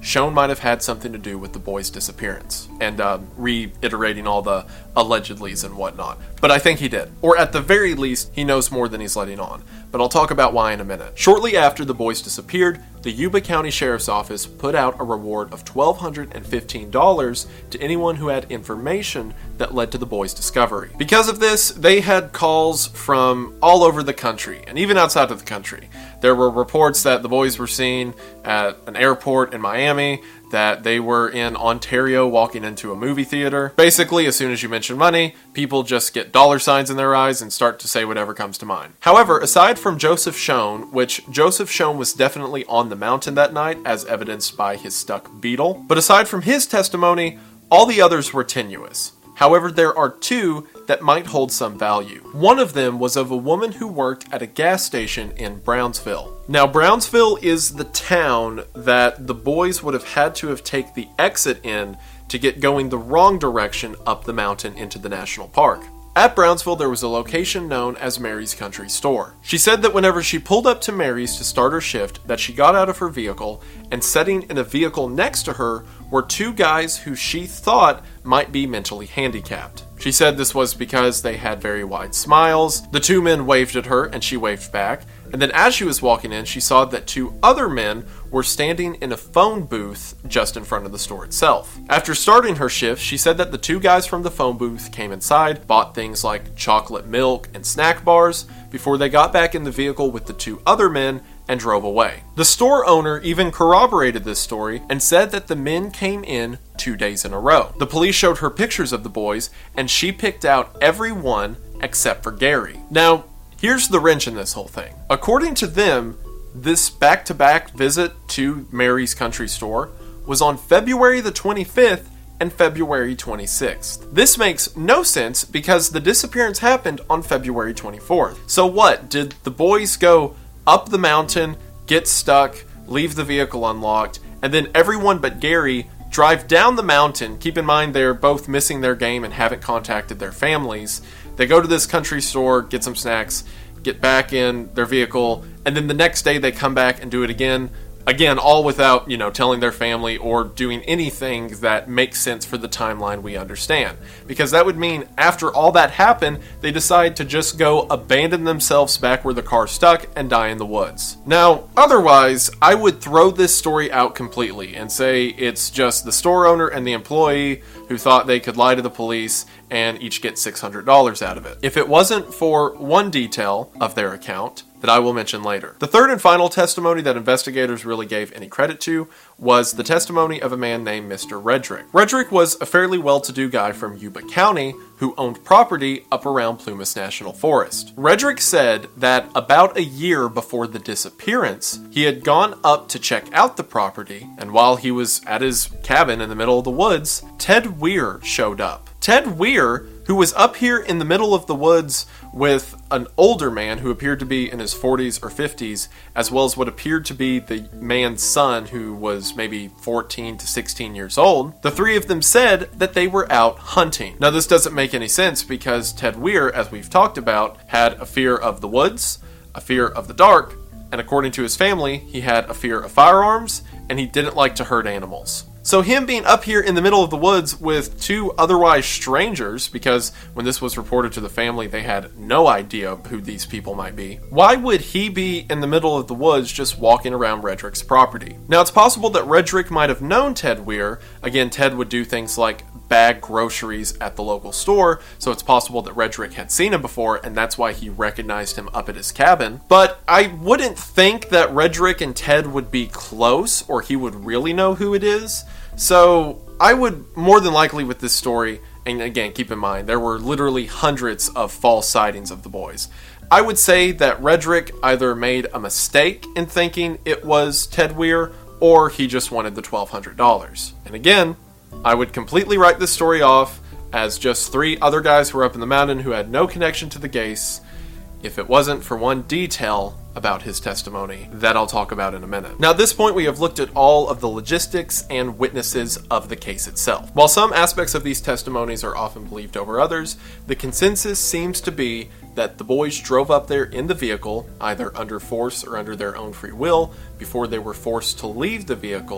Schoen might have had something to do with the boy's disappearance, and uh, reiterating all the allegedlys and whatnot. But I think he did. Or at the very least, he knows more than he's letting on. But I'll talk about why in a minute. Shortly after the boys disappeared, the Yuba County Sheriff's Office put out a reward of one thousand two hundred fifteen dollars to anyone who had information that led to the boys' discovery. Because of this, they had calls from all over the country, and even outside of the country. There were reports that the boys were seen at an airport in Miami, that they were in Ontario walking into a movie theater. Basically, as soon as you mention money, people just get dollar signs in their eyes and start to say whatever comes to mind. However, aside from Joseph Schoen, which Joseph Schoen was definitely on the mountain that night, as evidenced by his stuck beetle, but aside from his testimony, all the others were tenuous. However, there are two that might hold some value. One of them was of a woman who worked at a gas station in Brownsville. Now, Brownsville is the town that the boys would have had to have taken the exit in to get going the wrong direction up the mountain into the national park. At Brownsville, there was a location known as Mary's Country Store. She said that whenever she pulled up to Mary's to start her shift, that she got out of her vehicle, and sitting in a vehicle next to her were two guys who she thought might be mentally handicapped. She said this was because they had very wide smiles. The two men waved at her, and she waved back. And then as she was walking in, she saw that two other men were standing in a phone booth just in front of the store itself. After starting her shift, she said that the two guys from the phone booth came inside, bought things like chocolate milk and snack bars, before they got back in the vehicle with the two other men and drove away. The store owner even corroborated this story and said that the men came in two days in a row. The police showed her pictures of the boys, and she picked out every one except for Gary. Now, here's the wrench in this whole thing. According to them, this back-to-back visit to Mary's Country Store was on February the twenty-fifth and February twenty-sixth. This makes no sense because the disappearance happened on February twenty-fourth. So what? Did the boys go up the mountain, get stuck, leave the vehicle unlocked, and then everyone but Gary drive down the mountain? Keep in mind they're both missing their game and haven't contacted their families. They go to this country store, get some snacks, get back in their vehicle, and then the next day they come back and do it again. Again, all without, you know, telling their family or doing anything that makes sense for the timeline we understand. Because that would mean after all that happened, they decide to just go abandon themselves back where the car stuck and die in the woods. Now, otherwise, I would throw this story out completely and say it's just the store owner and the employee who thought they could lie to the police and each get six hundred dollars out of it. If it wasn't for one detail of their account that I will mention later. The third and final testimony that investigators really gave any credit to was the testimony of a man named Mister Redrick. Redrick was a fairly well-to-do guy from Yuba County who owned property up around Plumas National Forest. Redrick said that about a year before the disappearance, he had gone up to check out the property, and while he was at his cabin in the middle of the woods, Ted Weir showed up. Ted Weir, who was up here in the middle of the woods with an older man who appeared to be in his forties or fifties, as well as what appeared to be the man's son who was maybe fourteen to sixteen years old, the three of them said that they were out hunting. Now, this doesn't make any sense because Ted Weir, as we've talked about, had a fear of the woods, a fear of the dark, and according to his family, he had a fear of firearms, and he didn't like to hurt animals. So him being up here in the middle of the woods with two otherwise strangers, because when this was reported to the family, they had no idea who these people might be. Why would he be in the middle of the woods just walking around Redrick's property? Now, it's possible that Redrick might have known Ted Weir. Again, Ted would do things like bag groceries at the local store, so it's possible that Redrick had seen him before, and that's why he recognized him up at his cabin. But I wouldn't think that Redrick and Ted would be close, or he would really know who it is. So I would more than likely with this story, and again, keep in mind, there were literally hundreds of false sightings of the boys. I would say that Redrick either made a mistake in thinking it was Ted Weir, or he just wanted the twelve hundred dollars. And again, I would completely write this story off as just three other guys who were up in the mountain who had no connection to the case, if it wasn't for one detail about his testimony that I'll talk about in a minute. Now, at this point, we have looked at all of the logistics and witnesses of the case itself. While some aspects of these testimonies are often believed over others, the consensus seems to be that the boys drove up there in the vehicle, either under force or under their own free will, before they were forced to leave the vehicle,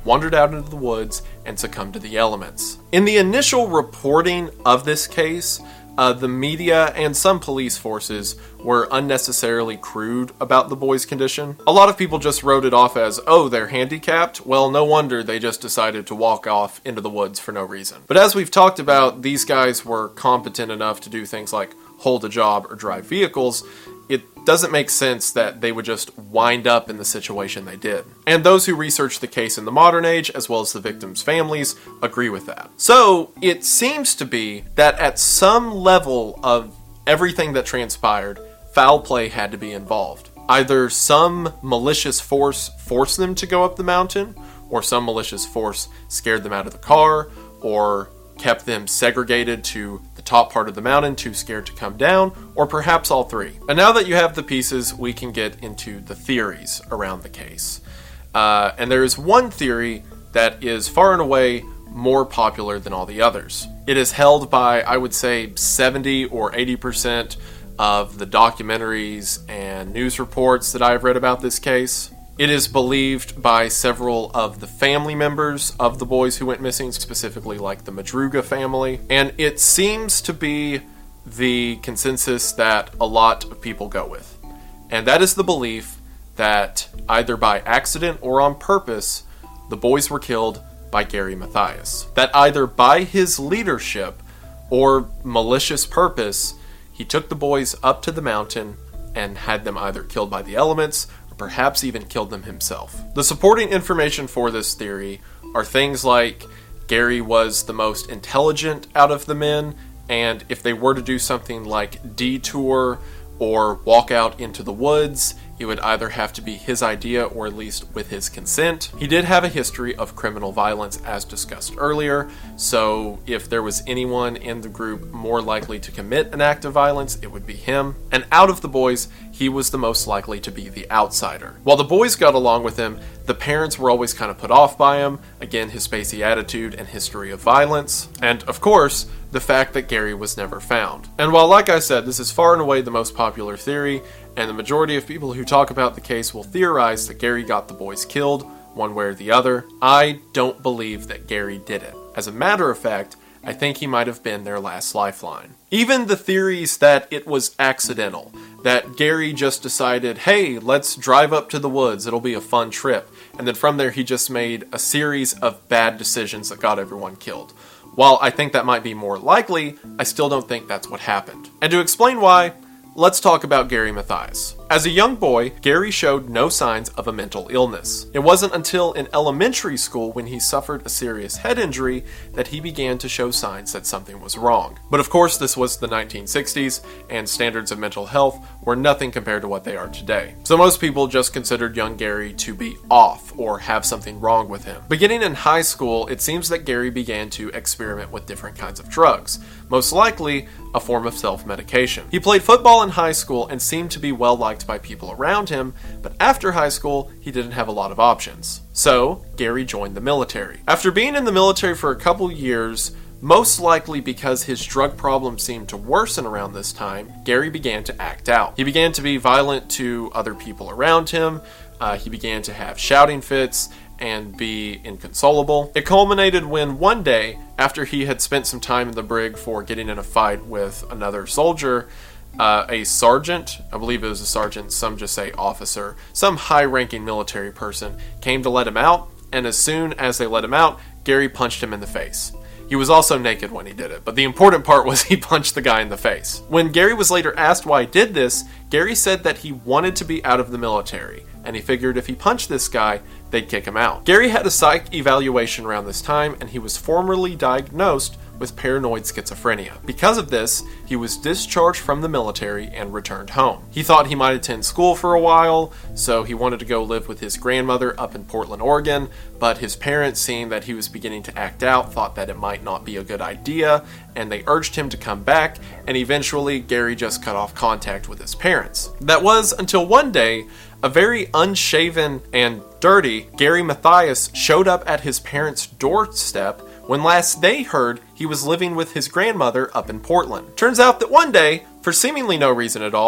wandered out into the woods, and succumbed to the elements. In the initial reporting of this case, uh, the media and some police forces were unnecessarily crude about the boy's condition. A lot of people just wrote it off as, oh, they're handicapped? Well, no wonder they just decided to walk off into the woods for no reason. But as we've talked about, these guys were competent enough to do things like hold a job or drive vehicles. It doesn't make sense that they would just wind up in the situation they did. And those who research the case in the modern age, as well as the victims' families, agree with that. So, it seems to be that at some level of everything that transpired, foul play had to be involved. Either some malicious force forced them to go up the mountain, or some malicious force scared them out of the car, or kept them segregated to the top part of the mountain, too scared to come down, or perhaps all three. And now that you have the pieces, we can get into the theories around the case. Uh, and there is one theory that is far and away more popular than all the others. It is held by, I would say, seventy or eighty percent of the documentaries and news reports that I've read about this case. It is believed by several of the family members of the boys who went missing, specifically like the Madruga family. And it seems to be the consensus that a lot of people go with. And that is the belief that either by accident or on purpose, the boys were killed by Gary Mathias. That either by his leadership or malicious purpose, he took the boys up to the mountain and had them either killed by the elements, perhaps even killed them himself. The supporting information for this theory are things like Gary was the most intelligent out of the men, and if they were to do something like detour or walk out into the woods, it would either have to be his idea or at least with his consent. He did have a history of criminal violence as discussed earlier, so if there was anyone in the group more likely to commit an act of violence, it would be him. And out of the boys, he was the most likely to be the outsider. While the boys got along with him, the parents were always kind of put off by him, again his spacey attitude and history of violence, and of course, the fact that Gary was never found. And while, like I said, this is far and away the most popular theory, and the majority of people who talk about the case will theorize that Gary got the boys killed, one way or the other, I don't believe that Gary did it. As a matter of fact, I think he might have been their last lifeline. Even the theories that it was accidental, that Gary just decided, hey, let's drive up to the woods, it'll be a fun trip, and then from there he just made a series of bad decisions that got everyone killed. While I think that might be more likely, I still don't think that's what happened. And to explain why, let's talk about Gary Mathias. As a young boy, Gary showed no signs of a mental illness. It wasn't until in elementary school when he suffered a serious head injury that he began to show signs that something was wrong. But of course, this was the nineteen sixties, and standards of mental health were nothing compared to what they are today. So most people just considered young Gary to be off or have something wrong with him. Beginning in high school, it seems that Gary began to experiment with different kinds of drugs, most likely a form of self-medication. He played football in high school and seemed to be well liked by people around him, but after high school, he didn't have a lot of options. So, Gary joined the military. After being in the military for a couple years, most likely because his drug problem seemed to worsen around this time, Gary began to act out. He began to be violent to other people around him, uh, he began to have shouting fits, and be inconsolable. It culminated when one day, after he had spent some time in the brig for getting in a fight with another soldier, uh, a sergeant, I believe it was a sergeant, some just say officer, some high-ranking military person, came to let him out, and as soon as they let him out, Gary punched him in the face. He was also naked when he did it, but the important part was he punched the guy in the face. When Gary was later asked why he did this, Gary said that he wanted to be out of the military, and he figured if he punched this guy, they'd kick him out. Gary had a psych evaluation around this time, and he was formally diagnosed with paranoid schizophrenia. Because of this, he was discharged from the military and returned home. He thought he might attend school for a while, so he wanted to go live with his grandmother up in Portland, Oregon, but his parents, seeing that he was beginning to act out, thought that it might not be a good idea, and they urged him to come back, and eventually Gary just cut off contact with his parents. That was until one day, a very unshaven and dirty Gary Mathias showed up at his parents' doorstep when last they heard he was living with his grandmother up in Portland. Turns out that one day, for seemingly no reason at all,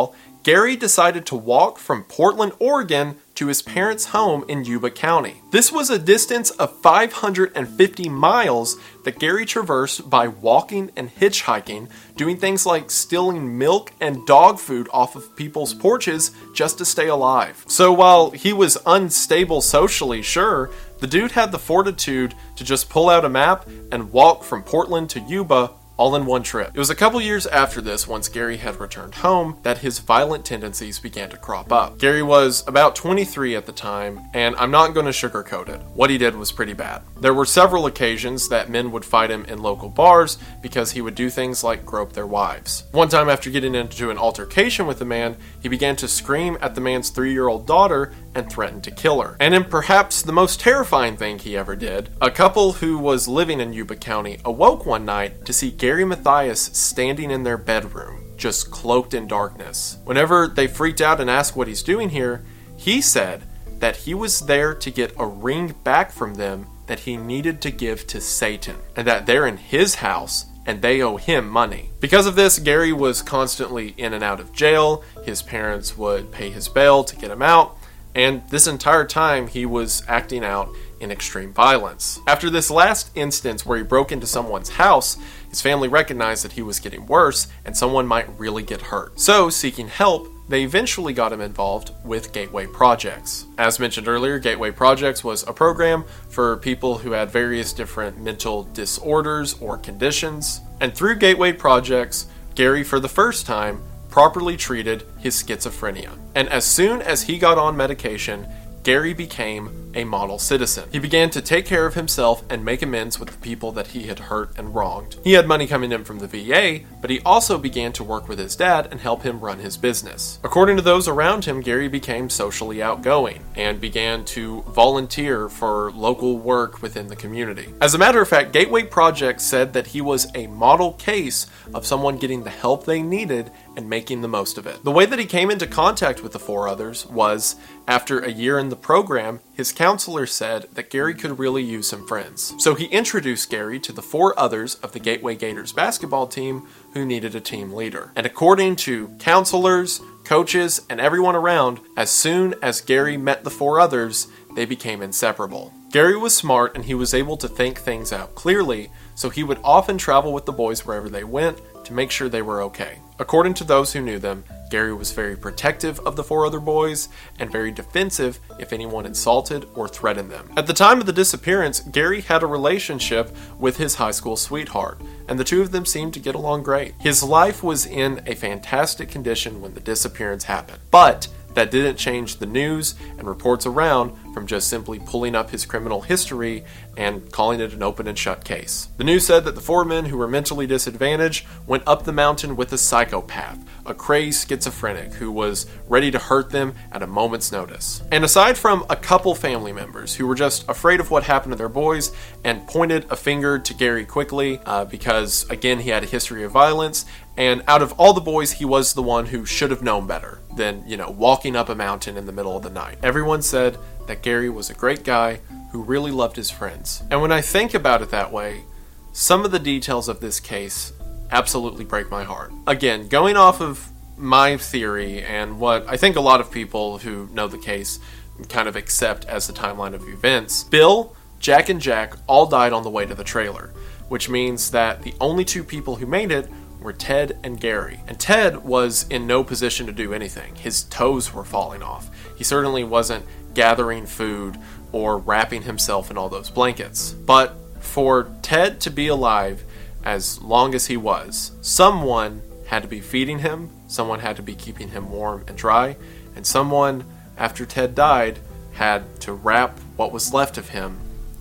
Gary decided to walk from Portland, Oregon to his parents' home in Yuba County. This was a distance of five hundred fifty miles that Gary traversed by walking and hitchhiking, doing things like stealing milk and dog food off of people's porches just to stay alive. So while he was unstable socially, sure, the dude had the fortitude to just pull out a map and walk from Portland to Yuba all in one trip. It was a couple years after this, once Gary had returned home, that his violent tendencies began to crop up. Gary was about twenty-three at the time, and I'm not going to sugarcoat it. What he did was pretty bad. There were several occasions that men would fight him in local bars because he would do things like grope their wives. One time, after getting into an altercation with a man, he began to scream at the man's three-year-old daughter and threatened to kill her. And in perhaps the most terrifying thing he ever did, a couple who was living in Yuba County awoke one night to see Gary Mathias standing in their bedroom, just cloaked in darkness. Whenever they freaked out and asked what he's doing here, he said that he was there to get a ring back from them that he needed to give to Satan, and that they're in his house and they owe him money. Because of this, Gary was constantly in and out of jail. His parents would pay his bail to get him out, and this entire time he was acting out in extreme violence. After this last instance where he broke into someone's house, his family recognized that he was getting worse and someone might really get hurt. So, seeking help, they eventually got him involved with Gateway Projects. As mentioned earlier, Gateway Projects was a program for people who had various different mental disorders or conditions. And through Gateway Projects, Gary, for the first time, properly treated his schizophrenia. And as soon as he got on medication, Gary became a model citizen. He began to take care of himself and make amends with the people that he had hurt and wronged. He had money coming in from the V A, but he also began to work with his dad and help him run his business. According to those around him, Gary became socially outgoing and began to volunteer for local work within the community. As a matter of fact, Gateway Project said that he was a model case of someone getting the help they needed and making the most of it. The way that he came into contact with the four others was, after a year in the program, his counselor said that Gary could really use some friends. So he introduced Gary to the four others of the Gateway Gators basketball team who needed a team leader. And according to counselors, coaches, and everyone around, as soon as Gary met the four others, they became inseparable. Gary was smart and he was able to think things out clearly, so he would often travel with the boys wherever they went to make sure they were okay. According to those who knew them, Gary was very protective of the four other boys and very defensive if anyone insulted or threatened them. At the time of the disappearance, Gary had a relationship with his high school sweetheart, and the two of them seemed to get along great. His life was in a fantastic condition when the disappearance happened, but that didn't change the news and reports around from just simply pulling up his criminal history and calling it an open and shut case. The news said that the four men who were mentally disadvantaged went up the mountain with a psychopath, a crazed schizophrenic who was ready to hurt them at a moment's notice. And aside from a couple family members who were just afraid of what happened to their boys and pointed a finger to Gary quickly uh, because, again, he had a history of violence, and out of all the boys, he was the one who should have known better than, you know, walking up a mountain in the middle of the night. Everyone said that Gary was a great guy who really loved his friends. And when I think about it that way, some of the details of this case absolutely break my heart. Again, going off of my theory and what I think a lot of people who know the case kind of accept as the timeline of events, Bill, Jack, and Jack all died on the way to the trailer, which means that the only two people who made it were Ted and Gary. And Ted was in no position to do anything. His toes were falling off. He certainly wasn't gathering food or wrapping himself in all those blankets. But for Ted to be alive as long as he was, someone had to be feeding him, someone had to be keeping him warm and dry, and someone, after Ted died, had to wrap what was left of him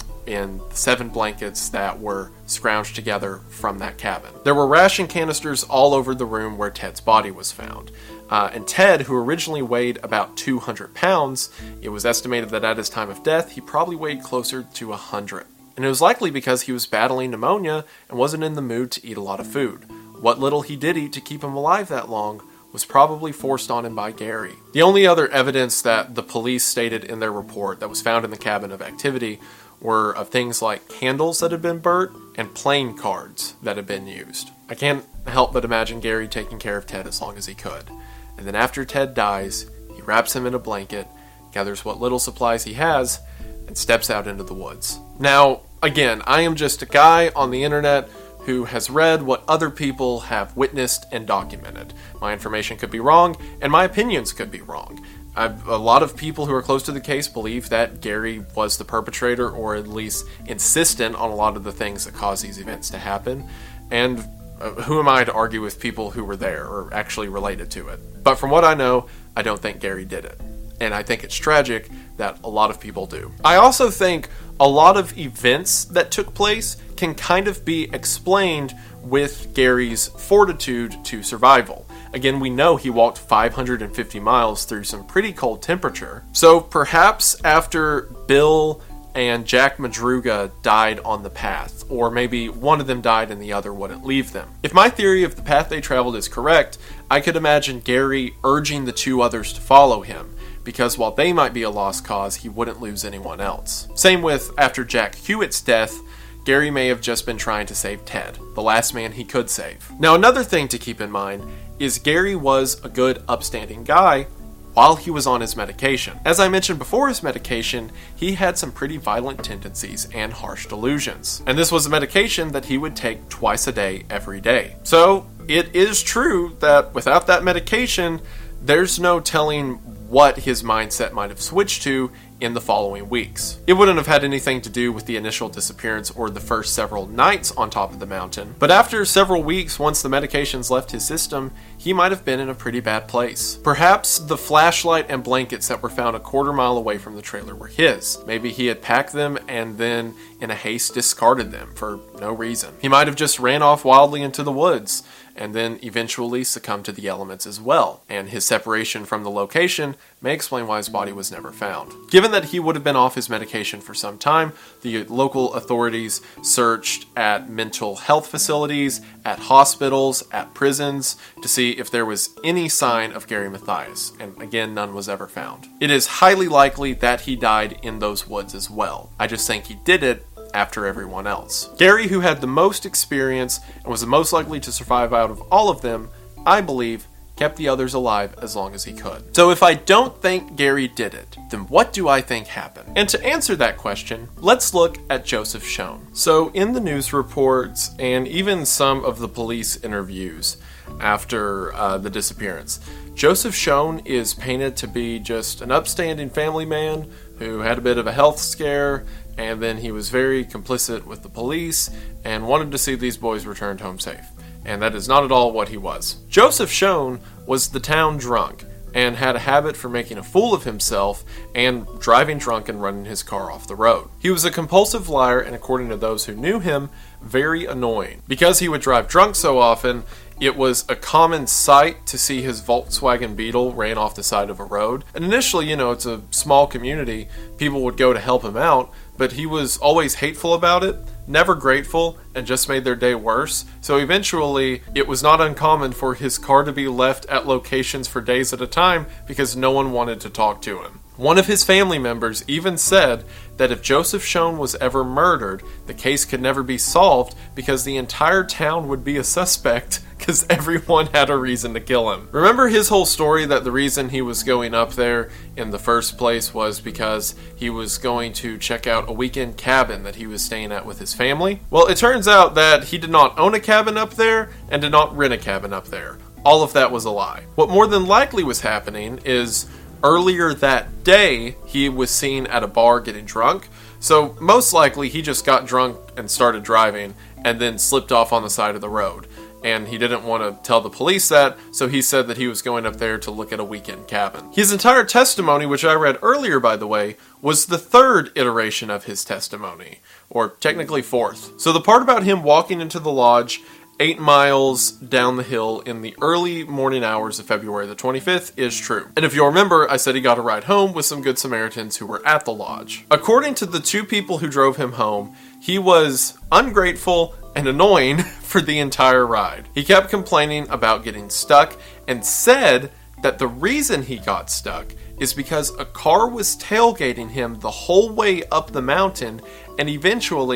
in seven blankets that were scrounged together from that cabin. There were ration canisters all over the room where Ted's body was found. Uh, and Ted, who originally weighed about two hundred pounds, it was estimated that at his time of death, he probably weighed closer to one hundred. And it was likely because he was battling pneumonia and wasn't in the mood to eat a lot of food. What little he did eat to keep him alive that long was probably forced on him by Gary. The only other evidence that the police stated in their report that was found in the cabin of activity were of things like candles that had been burnt and playing cards that had been used. I can't help but imagine Gary taking care of Ted as long as he could. and then after Ted dies, he wraps him in a blanket, gathers what little supplies he has, and steps out into the woods. Now, again, I am just a guy on the internet who has read what other people have witnessed and documented. My information could be wrong, and my opinions could be wrong. I've, a lot of people who are close to the case believe that Gary was the perpetrator, or at least insistent on a lot of the things that caused these events to happen. And uh, who am I to argue with people who were there or actually related to it? But from what I know, I don't think Gary did it. And I think it's tragic that a lot of people do. I also think a lot of events that took place can kind of be explained with Gary's fortitude to survival. Again, we know he walked five hundred fifty miles through some pretty cold temperature. So perhaps after Bill and Jack Madruga died on the path, or maybe one of them died and the other wouldn't leave them. If my theory of the path they traveled is correct, I could imagine Gary urging the two others to follow him, because while they might be a lost cause, he wouldn't lose anyone else. Same with after Jack Hewitt's death, Gary may have just been trying to save Ted, the last man he could save. Now, another thing to keep in mind is Gary was a good, upstanding guy while he was on his medication. As I mentioned before his medication, he had some pretty violent tendencies and harsh delusions. And this was a medication that he would take twice a day, every day. So, it is true that without that medication, there's no telling what his mindset might have switched to in the following weeks. It wouldn't have had anything to do with the initial disappearance or the first several nights on top of the mountain, but after several weeks, once the medications left his system, he might have been in a pretty bad place. Perhaps the flashlight and blankets that were found a quarter mile away from the trailer were his. Maybe he had packed them and then in a haste discarded them for no reason. He might have just ran off wildly into the woods and then eventually succumbed to the elements as well, and his separation from the location may explain why his body was never found. Given that he would have been off his medication for some time, the local authorities searched at mental health facilities, at hospitals, at prisons, to see if there was any sign of Gary Mathias, and again, none was ever found. It is highly likely that he died in those woods as well. I just think he did it after everyone else. Gary, who had the most experience and was the most likely to survive out of all of them, I believe, kept the others alive as long as he could. So if I don't think Gary did it, then what do I think happened? And to answer that question, let's look at Joseph Schoen. So in the news reports and even some of the police interviews after uh, the disappearance, Joseph Schoen is painted to be just an upstanding family man who had a bit of a health scare, and then he was very complicit with the police and wanted to see these boys returned home safe. And that is not at all what he was. Joseph Schoen was the town drunk and had a habit for making a fool of himself and driving drunk and running his car off the road. He was a compulsive liar and, according to those who knew him, very annoying. Because he would drive drunk so often, it was a common sight to see his Volkswagen Beetle ran off the side of a road. And initially, you know, it's a small community, people would go to help him out, but he was always hateful about it, never grateful, and just made their day worse. So eventually, it was not uncommon for his car to be left at locations for days at a time because no one wanted to talk to him. One of his family members even said that if Joseph Schoen was ever murdered, the case could never be solved because the entire town would be a suspect because everyone had a reason to kill him. Remember his whole story that the reason he was going up there in the first place was because he was going to check out a weekend cabin that he was staying at with his family? Well, it turns out that he did not own a cabin up there and did not rent a cabin up there. All of that was a lie. What more than likely was happening is earlier that day, he was seen at a bar getting drunk, so most likely he just got drunk and started driving and then slipped off on the side of the road. And he didn't want to tell the police that, so he said that he was going up there to look at a weekend cabin. His entire testimony, which I read earlier by the way, was the third iteration of his testimony, or technically fourth. So the part about him walking into the lodge eight miles down the hill in the early morning hours of February the twenty-fifth is true. And if you'll remember, I said he got a ride home with some good Samaritans who were at the lodge. According to the two people who drove him home, he was ungrateful and annoying for the entire ride. He kept complaining about getting stuck and said that the reason he got stuck is because a car was tailgating him the whole way up the mountain and eventually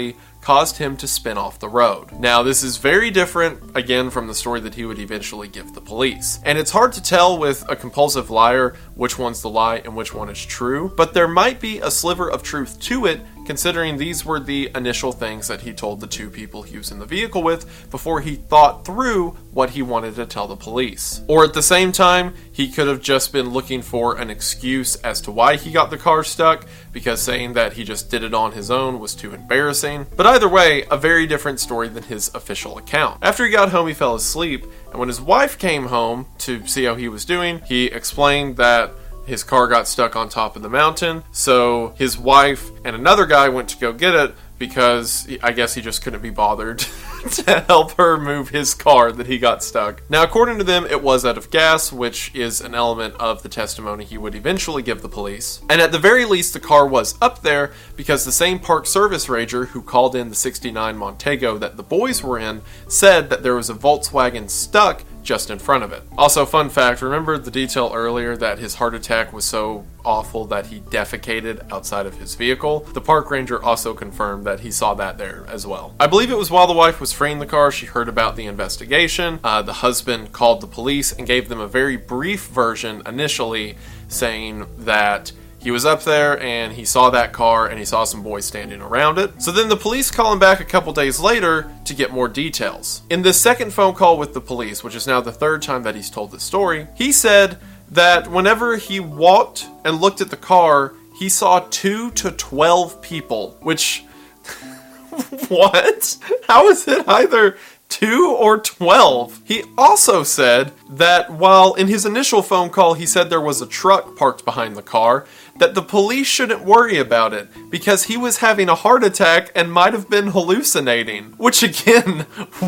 caused him to spin off the road. Now, this is very different, again, from the story that he would eventually give the police. And it's hard to tell with a compulsive liar which one's the lie and which one is true, but there might be a sliver of truth to it, considering these were the initial things that he told the two people he was in the vehicle with before he thought through what he wanted to tell the police. Or at the same time, he could have just been looking for an excuse as to why he got the car stuck, because saying that he just did it on his own was too embarrassing. But either way, a very different story than his official account. After he got home, he fell asleep, and when his wife came home to see how he was doing, he explained that his car got stuck on top of the mountain, so his wife and another guy went to go get it because I guess he just couldn't be bothered to help her move his car that he got stuck. Now, according to them, it was out of gas, which is an element of the testimony he would eventually give the police. And at the very least, the car was up there because the same park service ranger who called in the sixty-nine Montego that the boys were in said that there was a Volkswagen stuck just in front of it. Also, fun fact, remember the detail earlier that his heart attack was so awful that he defecated outside of his vehicle? The park ranger also confirmed that he saw that there as well. I believe it was while the wife was freeing the car, she heard about the investigation. Uh, the husband called the police and gave them a very brief version initially, saying that he was up there and he saw that car and he saw some boys standing around it. So then the police call him back a couple days later to get more details. In this second phone call with the police, which is now the third time that he's told this story, he said that whenever he walked and looked at the car, he saw two to twelve people, which, what? How is it either two or twelve? He also said that while in his initial phone call he said there was a truck parked behind the car, that the police shouldn't worry about it because he was having a heart attack and might have been hallucinating. Which again,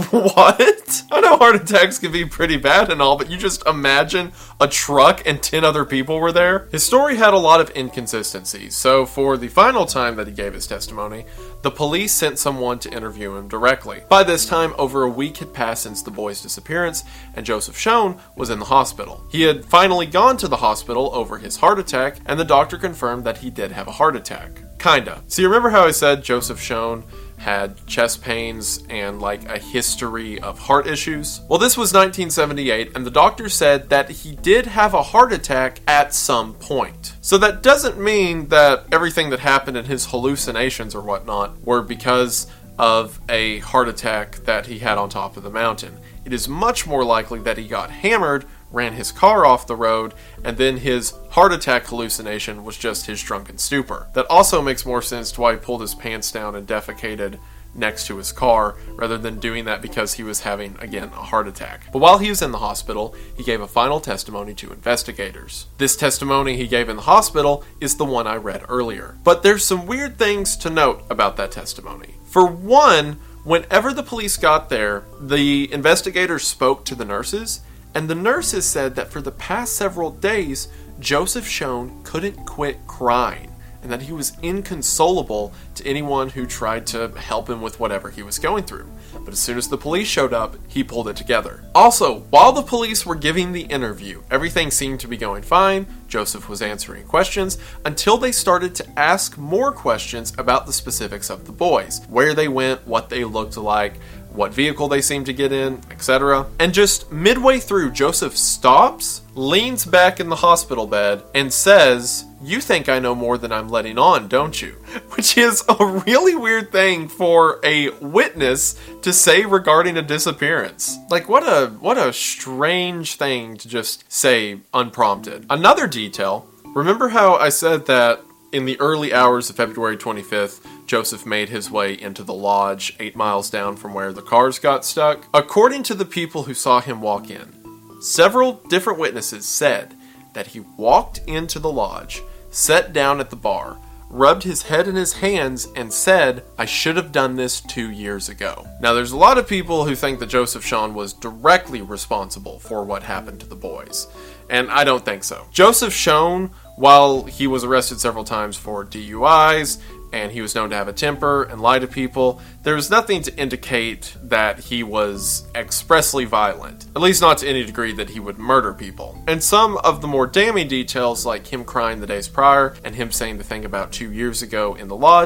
what? I know heart attacks can be pretty bad and all, but you just imagine a truck and ten other people were there? His story had a lot of inconsistencies, so for the final time that he gave his testimony, the police sent someone to interview him directly. By this time, over a week had passed since the boy's disappearance, and Joseph Schoen was in the hospital. He had finally gone to the hospital over his heart attack, and the doctor confirmed that he did have a heart attack. Kinda. So you remember how I said Joseph Schoen had chest pains and like a history of heart issues? Well, this was nineteen seventy-eight, and the doctor said that he did have a heart attack at some point. So that doesn't mean that everything that happened in his hallucinations or whatnot were because of a heart attack that he had on top of the mountain. It is much more likely that he got hammered, ran his car off the road, and then his heart attack hallucination was just his drunken stupor. That also makes more sense to why he pulled his pants down and defecated next to his car, rather than doing that because he was having, again, a heart attack. But while he was in the hospital, he gave a final testimony to investigators. This testimony he gave in the hospital is the one I read earlier. But there's some weird things to note about that testimony. For one, whenever the police got there, the investigators spoke to the nurses, and the nurses said that for the past several days, Joseph Schoen couldn't quit crying, and that he was inconsolable to anyone who tried to help him with whatever he was going through. But as soon as the police showed up, he pulled it together. Also, while the police were giving the interview, everything seemed to be going fine. Joseph was answering questions until they started to ask more questions about the specifics of the boys, where they went, what they looked like, what vehicle they seemed to get in, et cetera. And just midway through, Joseph stops, leans back in the hospital bed, and says, "You think I know more than I'm letting on, don't you?" Which is a really weird thing for a witness to say regarding a disappearance. Like, what a what a strange thing to just say unprompted. Another detail, remember how I said that in the early hours of February twenty-fifth, Joseph made his way into the lodge eight miles down from where the cars got stuck? According to the people who saw him walk in, several different witnesses said that he walked into the lodge, sat down at the bar, rubbed his head in his hands, and said, "I should have done this two years ago." Now, there's a lot of people who think that Joseph Schoen was directly responsible for what happened to the boys, and I don't think so. Joseph Schoen, while he was arrested several times for D U Is, and he was known to have a temper and lie to people, there was nothing to indicate that he was expressly violent, at least not to any degree that he would murder people. And some of the more damning details, like him crying the days prior and him saying the thing about two years ago in the lodge,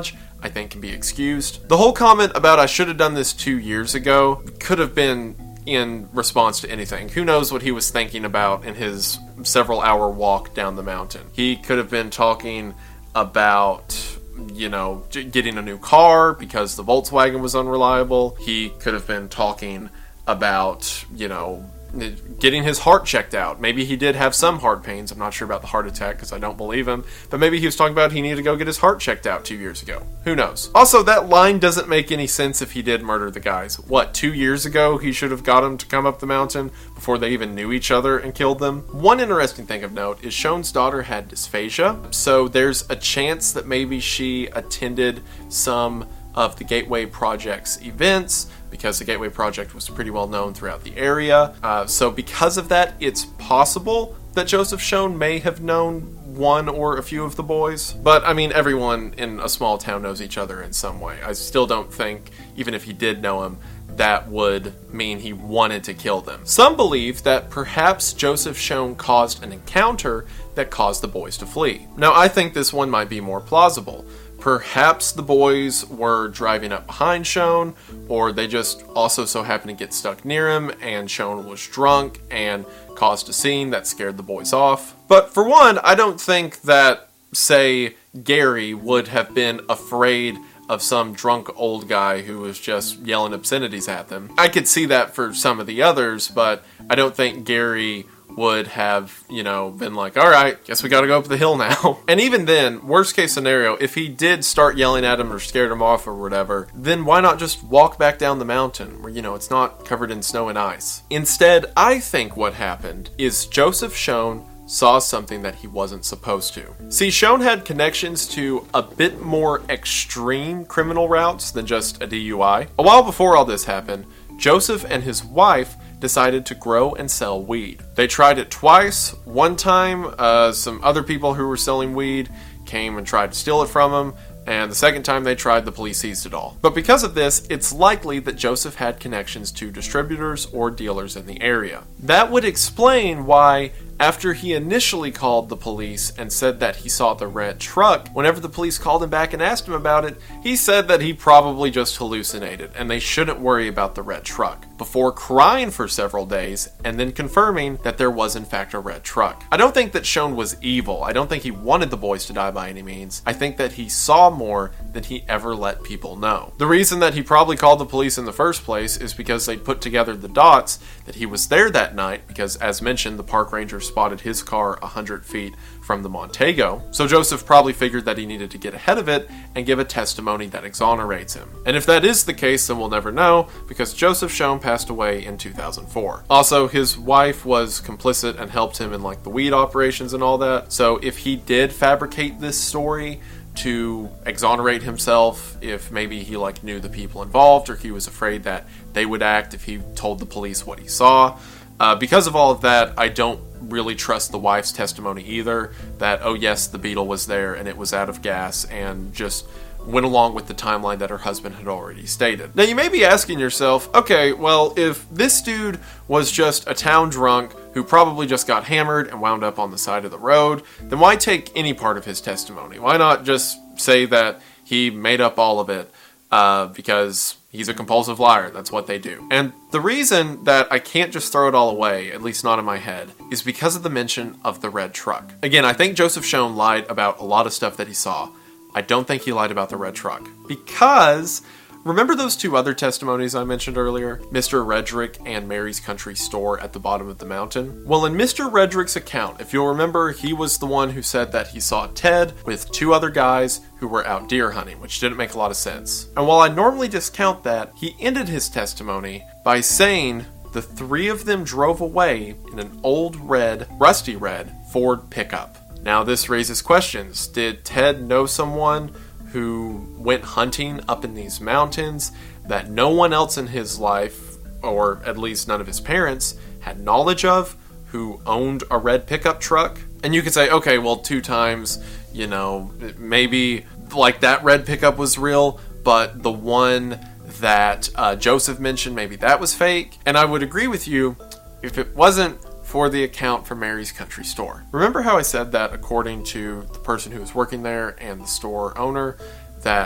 I think can be excused. The whole comment about I should have done this two years ago could have been in response to anything. Who knows what he was thinking about in his several hour walk down the mountain. He could have been talking about, you know, getting a new car because the Volkswagen was unreliable. He could have been talking about, you know, getting his heart checked out. Maybe he did have some heart pains. I'm not sure about the heart attack because I don't believe him. But maybe he was talking about he needed to go get his heart checked out two years ago. Who knows? Also, that line doesn't make any sense if he did murder the guys. What, two years ago he should have got him to come up the mountain before they even knew each other and killed them? One interesting thing of note is Schoen's daughter had dysphagia. So there's a chance that maybe she attended some of the Gateway Project's events, because the Gateway Project was pretty well known throughout the area. Uh, so because of that, it's possible that Joseph Schoen may have known one or a few of the boys. But, I mean, everyone in a small town knows each other in some way. I still don't think, even if he did know him, that would mean he wanted to kill them. Some believe that perhaps Joseph Schoen caused an encounter that caused the boys to flee. Now, I think this one might be more plausible. Perhaps the boys were driving up behind Schoen, or they just also so happened to get stuck near him, and Schoen was drunk and caused a scene that scared the boys off. But for one, I don't think that, say, Gary would have been afraid of some drunk old guy who was just yelling obscenities at them. I could see that for some of the others, but I don't think Gary would have, you know, been like, all right, guess we gotta go up the hill now. And even then, worst case scenario, if he did start yelling at him or scared him off or whatever, then why not just walk back down the mountain where, you know, it's not covered in snow and ice? Instead, I think what happened is Joseph Schoen saw something that he wasn't supposed to. See, Schoen had connections to a bit more extreme criminal routes than just a D U I. A while before all this happened, Joseph and his wife decided to grow and sell weed. They tried it twice. One time, uh, some other people who were selling weed came and tried to steal it from him, and the second time they tried, the police seized it all. But because of this, it's likely that Joseph had connections to distributors or dealers in the area. That would explain why, after he initially called the police and said that he saw the red truck, whenever the police called him back and asked him about it, he said that he probably just hallucinated and they shouldn't worry about the red truck, before crying for several days and then confirming that there was in fact a red truck. I don't think that Schoen was evil. I don't think he wanted the boys to die by any means. I think that he saw more than he ever let people know. The reason that he probably called the police in the first place is because they put together the dots that he was there that night, because as mentioned, the park ranger spotted his car a hundred feet from the Montego. So Joseph probably figured that he needed to get ahead of it and give a testimony that exonerates him. And if that is the case, then we'll never know, because Joseph Schoen passed away in two thousand four. Also, his wife was complicit and helped him in like the weed operations and all that. So if he did fabricate this story to exonerate himself, if maybe he like knew the people involved, or he was afraid that they would act if he told the police what he saw, Uh, because of all of that, I don't really trust the wife's testimony either, that, oh yes, the Beetle was there and it was out of gas, and just went along with the timeline that her husband had already stated. Now you may be asking yourself, okay, well, if this dude was just a town drunk who probably just got hammered and wound up on the side of the road, then why take any part of his testimony? Why not just say that he made up all of it? Uh, because he's a compulsive liar. That's what they do. And the reason that I can't just throw it all away, at least not in my head, is because of the mention of the red truck. Again, I think Joseph Schoen lied about a lot of stuff that he saw. I don't think he lied about the red truck. Because, remember those two other testimonies I mentioned earlier? Mister Redrick and Mary's Country Store at the bottom of the mountain? Well, in Mister Redrick's account, if you'll remember, he was the one who said that he saw Ted with two other guys who were out deer hunting, which didn't make a lot of sense. And while I normally discount that, he ended his testimony by saying the three of them drove away in an old red, rusty red, Ford pickup. Now this raises questions. Did Ted know someone who went hunting up in these mountains that no one else in his life, or at least none of his parents, had knowledge of, who owned a red pickup truck? And you could say, okay, well, two times, you know, maybe like that red pickup was real, but the one that uh, Joseph mentioned, maybe that was fake. And I would agree with you if it wasn't for the account from Mary's Country Store. Remember how I said that according to the person who was working there and the store owner, that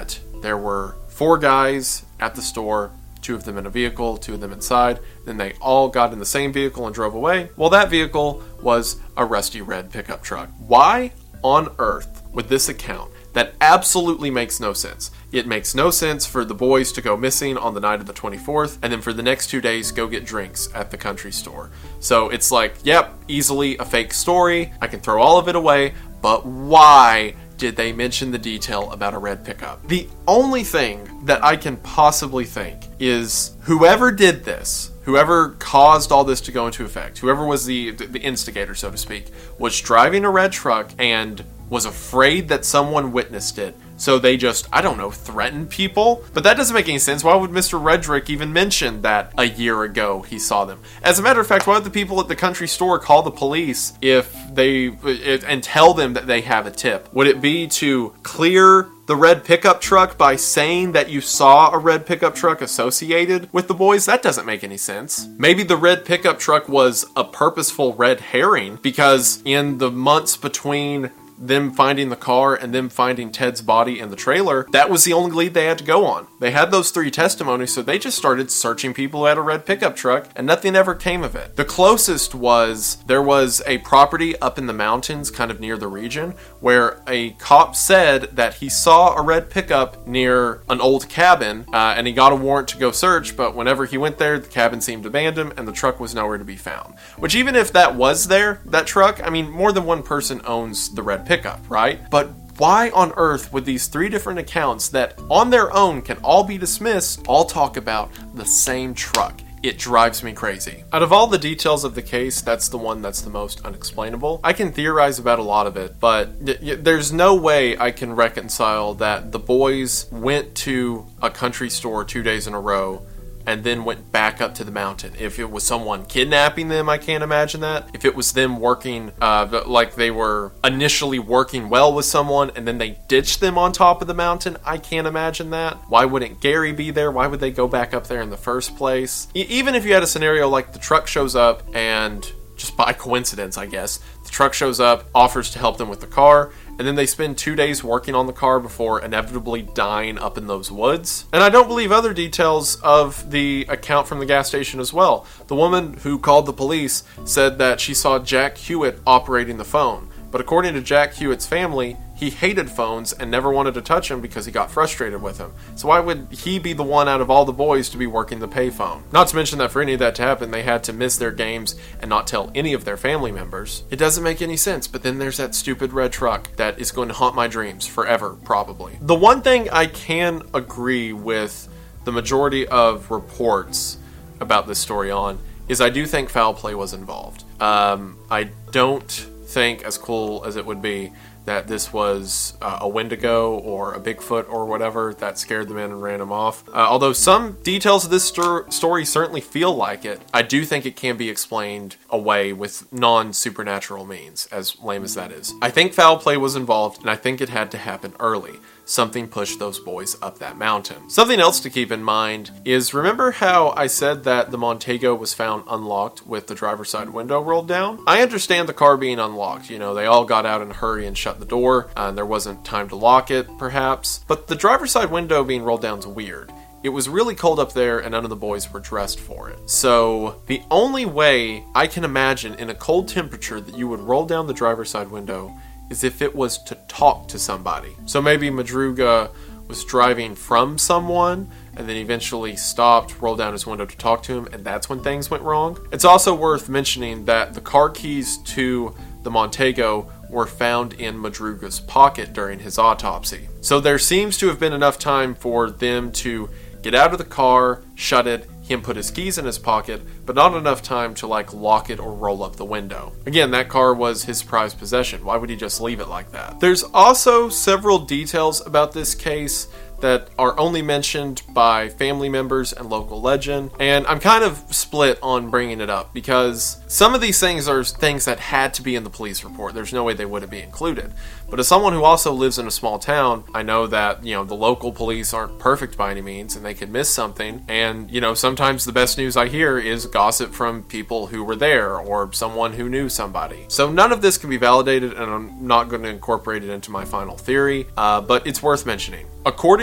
there were four guys at the store, two of them in a vehicle, two of them inside. Then they all got in the same vehicle and drove away. Well, that vehicle was a rusty red pickup truck. Why on earth would this account, that absolutely makes no sense? It makes no sense for the boys to go missing on the night of the twenty-fourth and then for the next two days go get drinks at the country store. So it's like, yep, easily a fake story. I can throw all of it away, but why did they mention the detail about a red pickup? The only thing that I can possibly think is whoever did this, whoever caused all this to go into effect, whoever was the the instigator, so to speak, was driving a red truck and was afraid that someone witnessed it. So they just, I don't know, threatened people? But that doesn't make any sense. Why would Mister Redrick even mention that a year ago he saw them? As a matter of fact, why would the people at the country store call the police if they, and tell them that they have a tip? Would it be to clear the red pickup truck by saying that you saw a red pickup truck associated with the boys? That doesn't make any sense. Maybe the red pickup truck was a purposeful red herring because in the months between them finding the car and them finding Ted's body in the trailer, that was the only lead they had to go on. They had those three testimonies, so they just started searching people who had a red pickup truck, and nothing ever came of it. The closest was, there was a property up in the mountains, kind of near the region, where a cop said that he saw a red pickup near an old cabin, uh, and he got a warrant to go search, but whenever he went there, the cabin seemed abandoned, and the truck was nowhere to be found. Which, even if that was there, that truck, I mean, more than one person owns the red pickup, right? But why on earth would these three different accounts that on their own can all be dismissed all talk about the same truck? It drives me crazy. Out of all the details of the case, that's the one that's the most unexplainable. I can theorize about a lot of it, but y- y- there's no way I can reconcile that the boys went to a country store two days in a row and then went back up to the mountain. If it was someone kidnapping them, I can't imagine that. If it was them working, uh, like they were initially working well with someone and then they ditched them on top of the mountain, I can't imagine that. Why wouldn't Gary be there? Why would they go back up there in the first place? E- even if you had a scenario like the truck shows up and, just by coincidence, I guess, the truck shows up, offers to help them with the car, and then they spend two days working on the car before inevitably dying up in those woods. And I don't believe other details of the account from the gas station as well. The woman who called the police said that she saw Jack Hewitt operating the phone. But according to Jack Hewitt's family, he hated phones and never wanted to touch them because he got frustrated with them. So why would he be the one out of all the boys to be working the payphone? Not to mention that for any of that to happen, they had to miss their games and not tell any of their family members. It doesn't make any sense, but then there's that stupid red truck that is going to haunt my dreams forever, probably. The one thing I can agree with the majority of reports about this story on is I do think foul play was involved. Um, I don't think, as cool as it would be, that this was uh, a Wendigo or a Bigfoot or whatever that scared the man and ran him off. Uh, although some details of this sto- story certainly feel like it, I do think it can be explained away with non-supernatural means, as lame as that is. I think foul play was involved, and I think it had to happen early. Something pushed those boys up that mountain. Something else to keep in mind is, remember how I said that the Montego was found unlocked with the driver's side window rolled down? I understand the car being unlocked. You know, they all got out in a hurry and shut the door, and there wasn't time to lock it, perhaps. But the driver's side window being rolled down is weird. It was really cold up there and none of the boys were dressed for it. So the only way I can imagine in a cold temperature that you would roll down the driver's side window is if it was to talk to somebody. So maybe Madruga was driving from someone and then eventually stopped, rolled down his window to talk to him, and that's when things went wrong. It's also worth mentioning that the car keys to the Montego were found in Madruga's pocket during his autopsy. So there seems to have been enough time for them to get out of the car, shut it, him put his keys in his pocket, but not enough time to like lock it or roll up the window. Again, that car was his prized possession. Why would he just leave it like that? There's also several details about this case that are only mentioned by family members and local legend, and I'm kind of split on bringing it up because some of these things are things that had to be in the police report. There's no way they wouldn't be included. But as someone who also lives in a small town, I know that, you know, the local police aren't perfect by any means, and they could miss something. And, you know, sometimes the best news I hear is gossip from people who were there or someone who knew somebody. So none of this can be validated, and I'm not going to incorporate it into my final theory, uh, but it's worth mentioning. According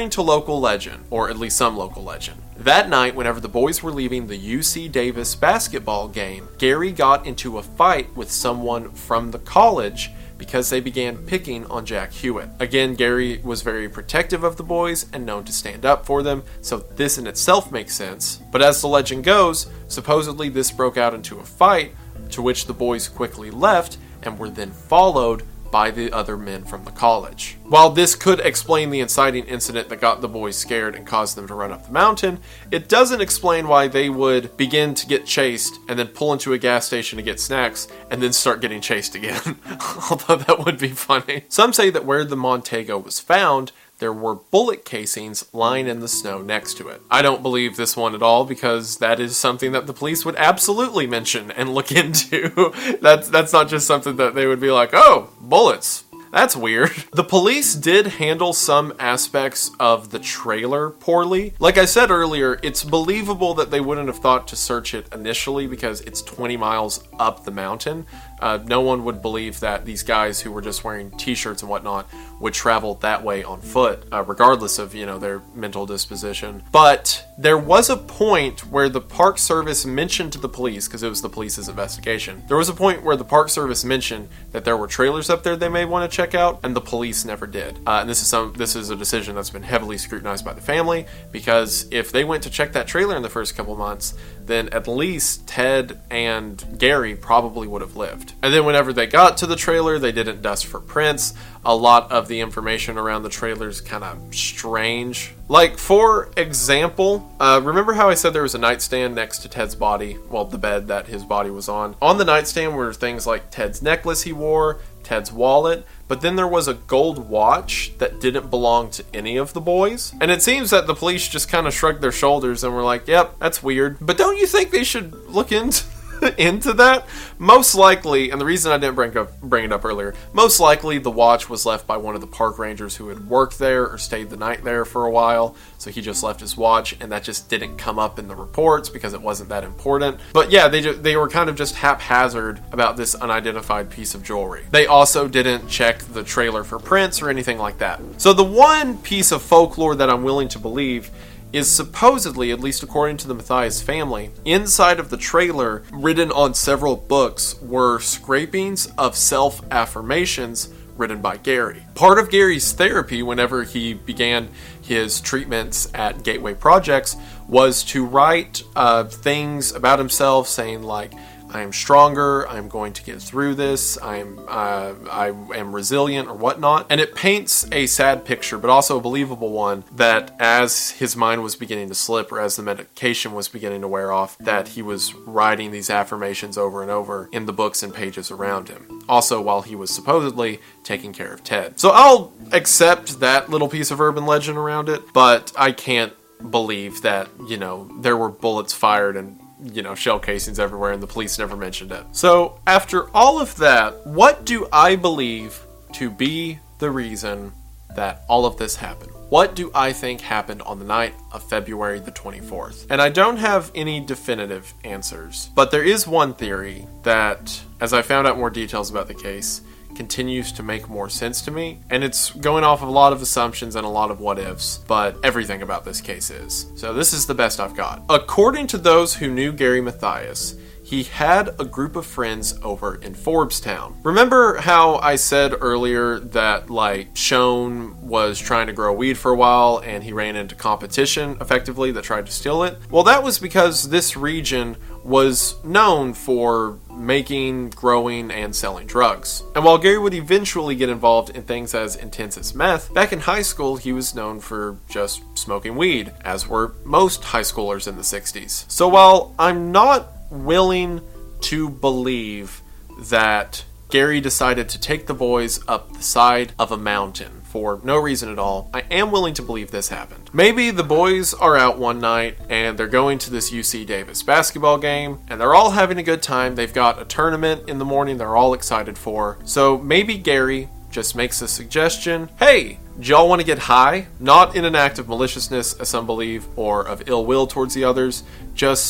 According to local legend, or at least some local legend, that night, whenever the boys were leaving the U C Davis basketball game, Gary got into a fight with someone from the college because they began picking on Jack Hewitt. Again, Gary was very protective of the boys and known to stand up for them, so this in itself makes sense. But as the legend goes, supposedly this broke out into a fight, to which the boys quickly left and were then followed by the other men from the college. While this could explain the inciting incident that got the boys scared and caused them to run up the mountain, it doesn't explain why they would begin to get chased and then pull into a gas station to get snacks and then start getting chased again. Although that would be funny. Some say that where the Montego was found, there were bullet casings lying in the snow next to it. I don't believe this one at all, because that is something that the police would absolutely mention and look into. that's that's not just something that they would be like, oh, bullets. That's weird. The police did handle some aspects of the trailer poorly. Like I said earlier, it's believable that they wouldn't have thought to search it initially because it's twenty miles up the mountain. Uh, no one would believe that these guys who were just wearing t-shirts and whatnot would travel that way on foot, uh, regardless of, you know, their mental disposition. But there was a point where the Park Service mentioned to the police, because it was the police's investigation, there was a point where the Park Service mentioned that there were trailers up there they may want to check out, and the police never did. Uh, and this is some this is a decision that's been heavily scrutinized by the family, because if they went to check that trailer in the first couple months, then at least Ted and Gary probably would have lived. And then whenever they got to the trailer, they didn't dust for prints. A lot of the information around the trailer's kind of strange. Like, for example, uh, remember how I said there was a nightstand next to Ted's body? Well, the bed that his body was on. On the nightstand were things like Ted's necklace he wore, Ted's wallet, but then there was a gold watch that didn't belong to any of the boys. And it seems that the police just kind of shrugged their shoulders and were like, yep, that's weird. But don't you think they should look into into that? Most likely, and the reason I didn't bring up bring it up earlier, most likely the watch was left by one of the park rangers who had worked there or stayed the night there for a while, so he just left his watch, and that just didn't come up in the reports because it wasn't that important. But yeah, they ju- they were kind of just haphazard about this unidentified piece of jewelry. They also didn't check the trailer for prints or anything like that. So the one piece of folklore that I'm willing to believe is supposedly, at least according to the Mathias family, inside of the trailer, written on several books, were scrapings of self-affirmations written by Gary. Part of Gary's therapy whenever he began his treatments at Gateway Projects was to write uh, things about himself, saying like, I am stronger, I'm going to get through this, I'm uh, I am resilient or whatnot. And it paints a sad picture, but also a believable one, that as his mind was beginning to slip, or as the medication was beginning to wear off, that he was writing these affirmations over and over in the books and pages around him. Also while he was supposedly taking care of Ted. So I'll accept that little piece of urban legend around it, but I can't believe that, you know, there were bullets fired and, you know, shell casings everywhere and the police never mentioned it. So after all of that, what do I believe to be the reason that all of this happened? What do I think happened on the night of February the twenty-fourth? And I don't have any definitive answers, but there is one theory that, as I found out more details about the case, continues to make more sense to me, and it's going off of a lot of assumptions and a lot of what ifs, but everything about this case is. So this is the best I've got. According to those who knew Gary Mathias, he had a group of friends over in Forbestown. Remember how I said earlier that, like, Shone was trying to grow weed for a while and he ran into competition, effectively, that tried to steal it? Well, that was because this region was known for making, growing, and selling drugs. And while Gary would eventually get involved in things as intense as meth, back in high school he was known for just smoking weed, as were most high schoolers in the sixties. So while I'm not willing to believe that Gary decided to take the boys up the side of a mountain for no reason at all, I am willing to believe this happened. Maybe the boys are out one night and they're going to this U C Davis basketball game and they're all having a good time. They've got a tournament in the morning they're all excited for. So maybe Gary just makes a suggestion. Hey, do y'all want to get high? Not in an act of maliciousness, as some believe, or of ill will towards the others, just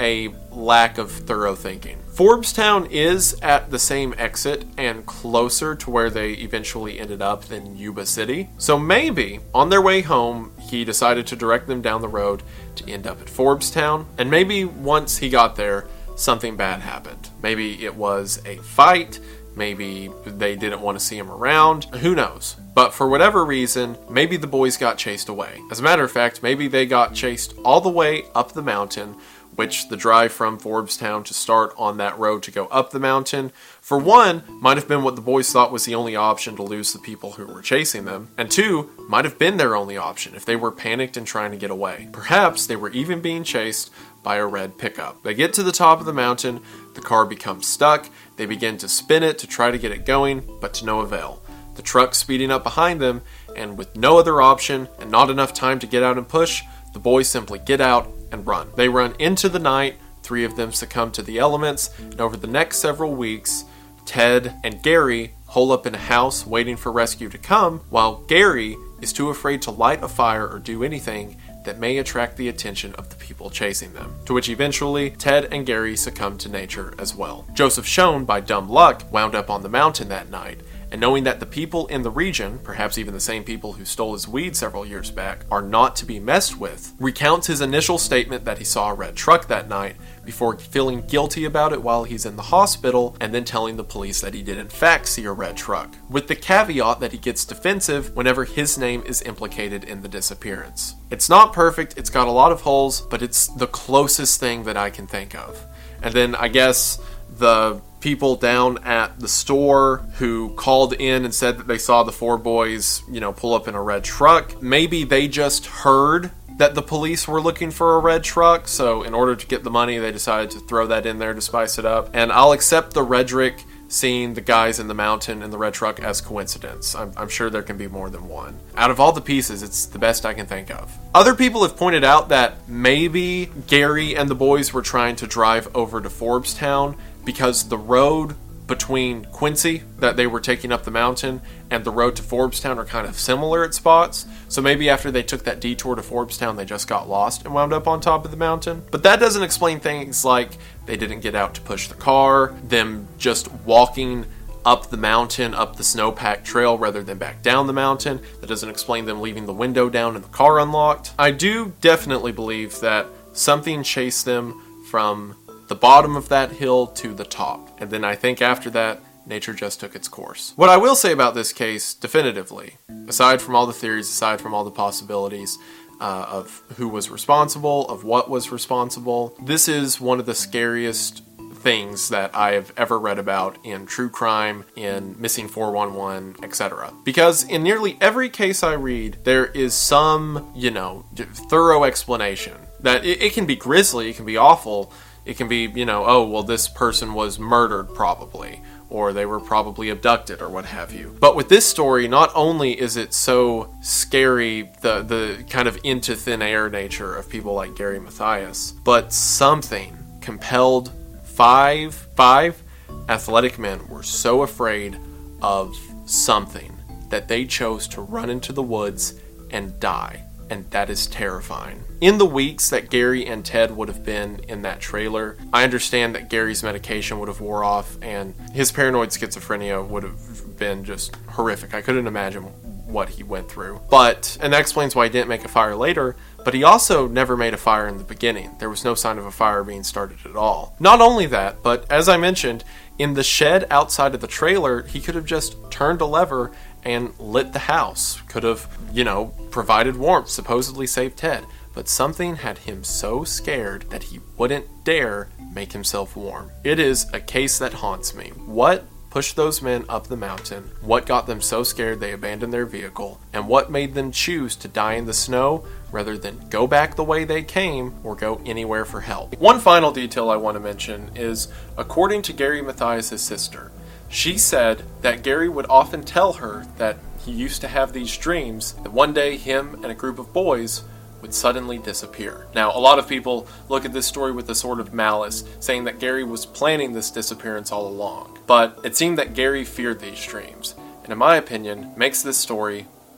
a lack of thorough thinking. Forbstown is at the same exit and closer to where they eventually ended up than Yuba City. So maybe on their way home, he decided to direct them down the road to end up at Forbstown. And maybe once he got there, something bad happened. Maybe it was a fight. Maybe they didn't want to see him around. Who knows? But for whatever reason, maybe the boys got chased away. As a matter of fact, maybe they got chased all the way up the mountain, which the drive from Forbstown to start on that road to go up the mountain, for one, might have been what the boys thought was the only option to lose the people who were chasing them, and two, might have been their only option if they were panicked and trying to get away. Perhaps they were even being chased by a red pickup. They get to the top of the mountain, the car becomes stuck, they begin to spin it to try to get it going, but to no avail. The truck speeding up behind them, and with no other option and not enough time to get out and push, the boys simply get out and run. They run into the night, three of them succumb to the elements, and over the next several weeks, Ted and Gary hole up in a house waiting for rescue to come, while Gary is too afraid to light a fire or do anything that may attract the attention of the people chasing them, to which eventually Ted and Gary succumb to nature as well. Joseph Schoen, by dumb luck, wound up on the mountain that night, and knowing that the people in the region, perhaps even the same people who stole his weed several years back, are not to be messed with, recounts his initial statement that he saw a red truck that night before feeling guilty about it while he's in the hospital, and then telling the police that he did in fact see a red truck, with the caveat that he gets defensive whenever his name is implicated in the disappearance. It's not perfect, it's got a lot of holes, but it's the closest thing that I can think of. And then I guess the people down at the store who called in and said that they saw the four boys, you know, pull up in a red truck. Maybe they just heard that the police were looking for a red truck, so in order to get the money, they decided to throw that in there to spice it up. And I'll accept the Redrick seeing the guys in the mountain in the red truck as coincidence. I'm, I'm sure there can be more than one. Out of all the pieces, it's the best I can think of. Other people have pointed out that maybe Gary and the boys were trying to drive over to Forbstown because the road between Quincy that they were taking up the mountain and the road to Forbstown are kind of similar at spots. So maybe after they took that detour to Forbstown, they just got lost and wound up on top of the mountain. But that doesn't explain things like they didn't get out to push the car, them just walking up the mountain, up the snowpack trail rather than back down the mountain. That doesn't explain them leaving the window down and the car unlocked. I do definitely believe that something chased them from the bottom of that hill to the top. And then I think after that, nature just took its course. What I will say about this case, definitively, aside from all the theories, aside from all the possibilities uh, of who was responsible, of what was responsible, this is one of the scariest things that I have ever read about in true crime, in Missing four one one, et cetera. Because in nearly every case I read, there is some, you know, thorough explanation. That it, it can be grisly, it can be awful, it can be, you know, oh, well, this person was murdered probably, or they were probably abducted, or what have you. But with this story, not only is it so scary, the, the kind of into thin air nature of people like Gary Mathias, but something compelled five, five athletic men were so afraid of something that they chose to run into the woods and die. And that is terrifying. In the weeks that Gary and Ted would have been in that trailer, I understand that Gary's medication would have wore off and his paranoid schizophrenia would have been just horrific. I couldn't imagine what he went through. But, and that explains why he didn't make a fire later, but he also never made a fire in the beginning. There was no sign of a fire being started at all. Not only that, but as I mentioned, in the shed outside of the trailer, he could have just turned a lever and lit the house. Could have, you know, provided warmth, supposedly saved Ted. But something had him so scared that he wouldn't dare make himself warm. It is a case that haunts me. What pushed those men up the mountain? What got them so scared they abandoned their vehicle? And what made them choose to die in the snow rather than go back the way they came or go anywhere for help? One final detail I want to mention is, according to Gary Mathias' sister, she said that Gary would often tell her that he used to have these dreams that one day him and a group of boys would suddenly disappear. Now, a lot of people look at this story with a sort of malice, saying that Gary was planning this disappearance all along. But it seemed that Gary feared these dreams, and in my opinion, makes this story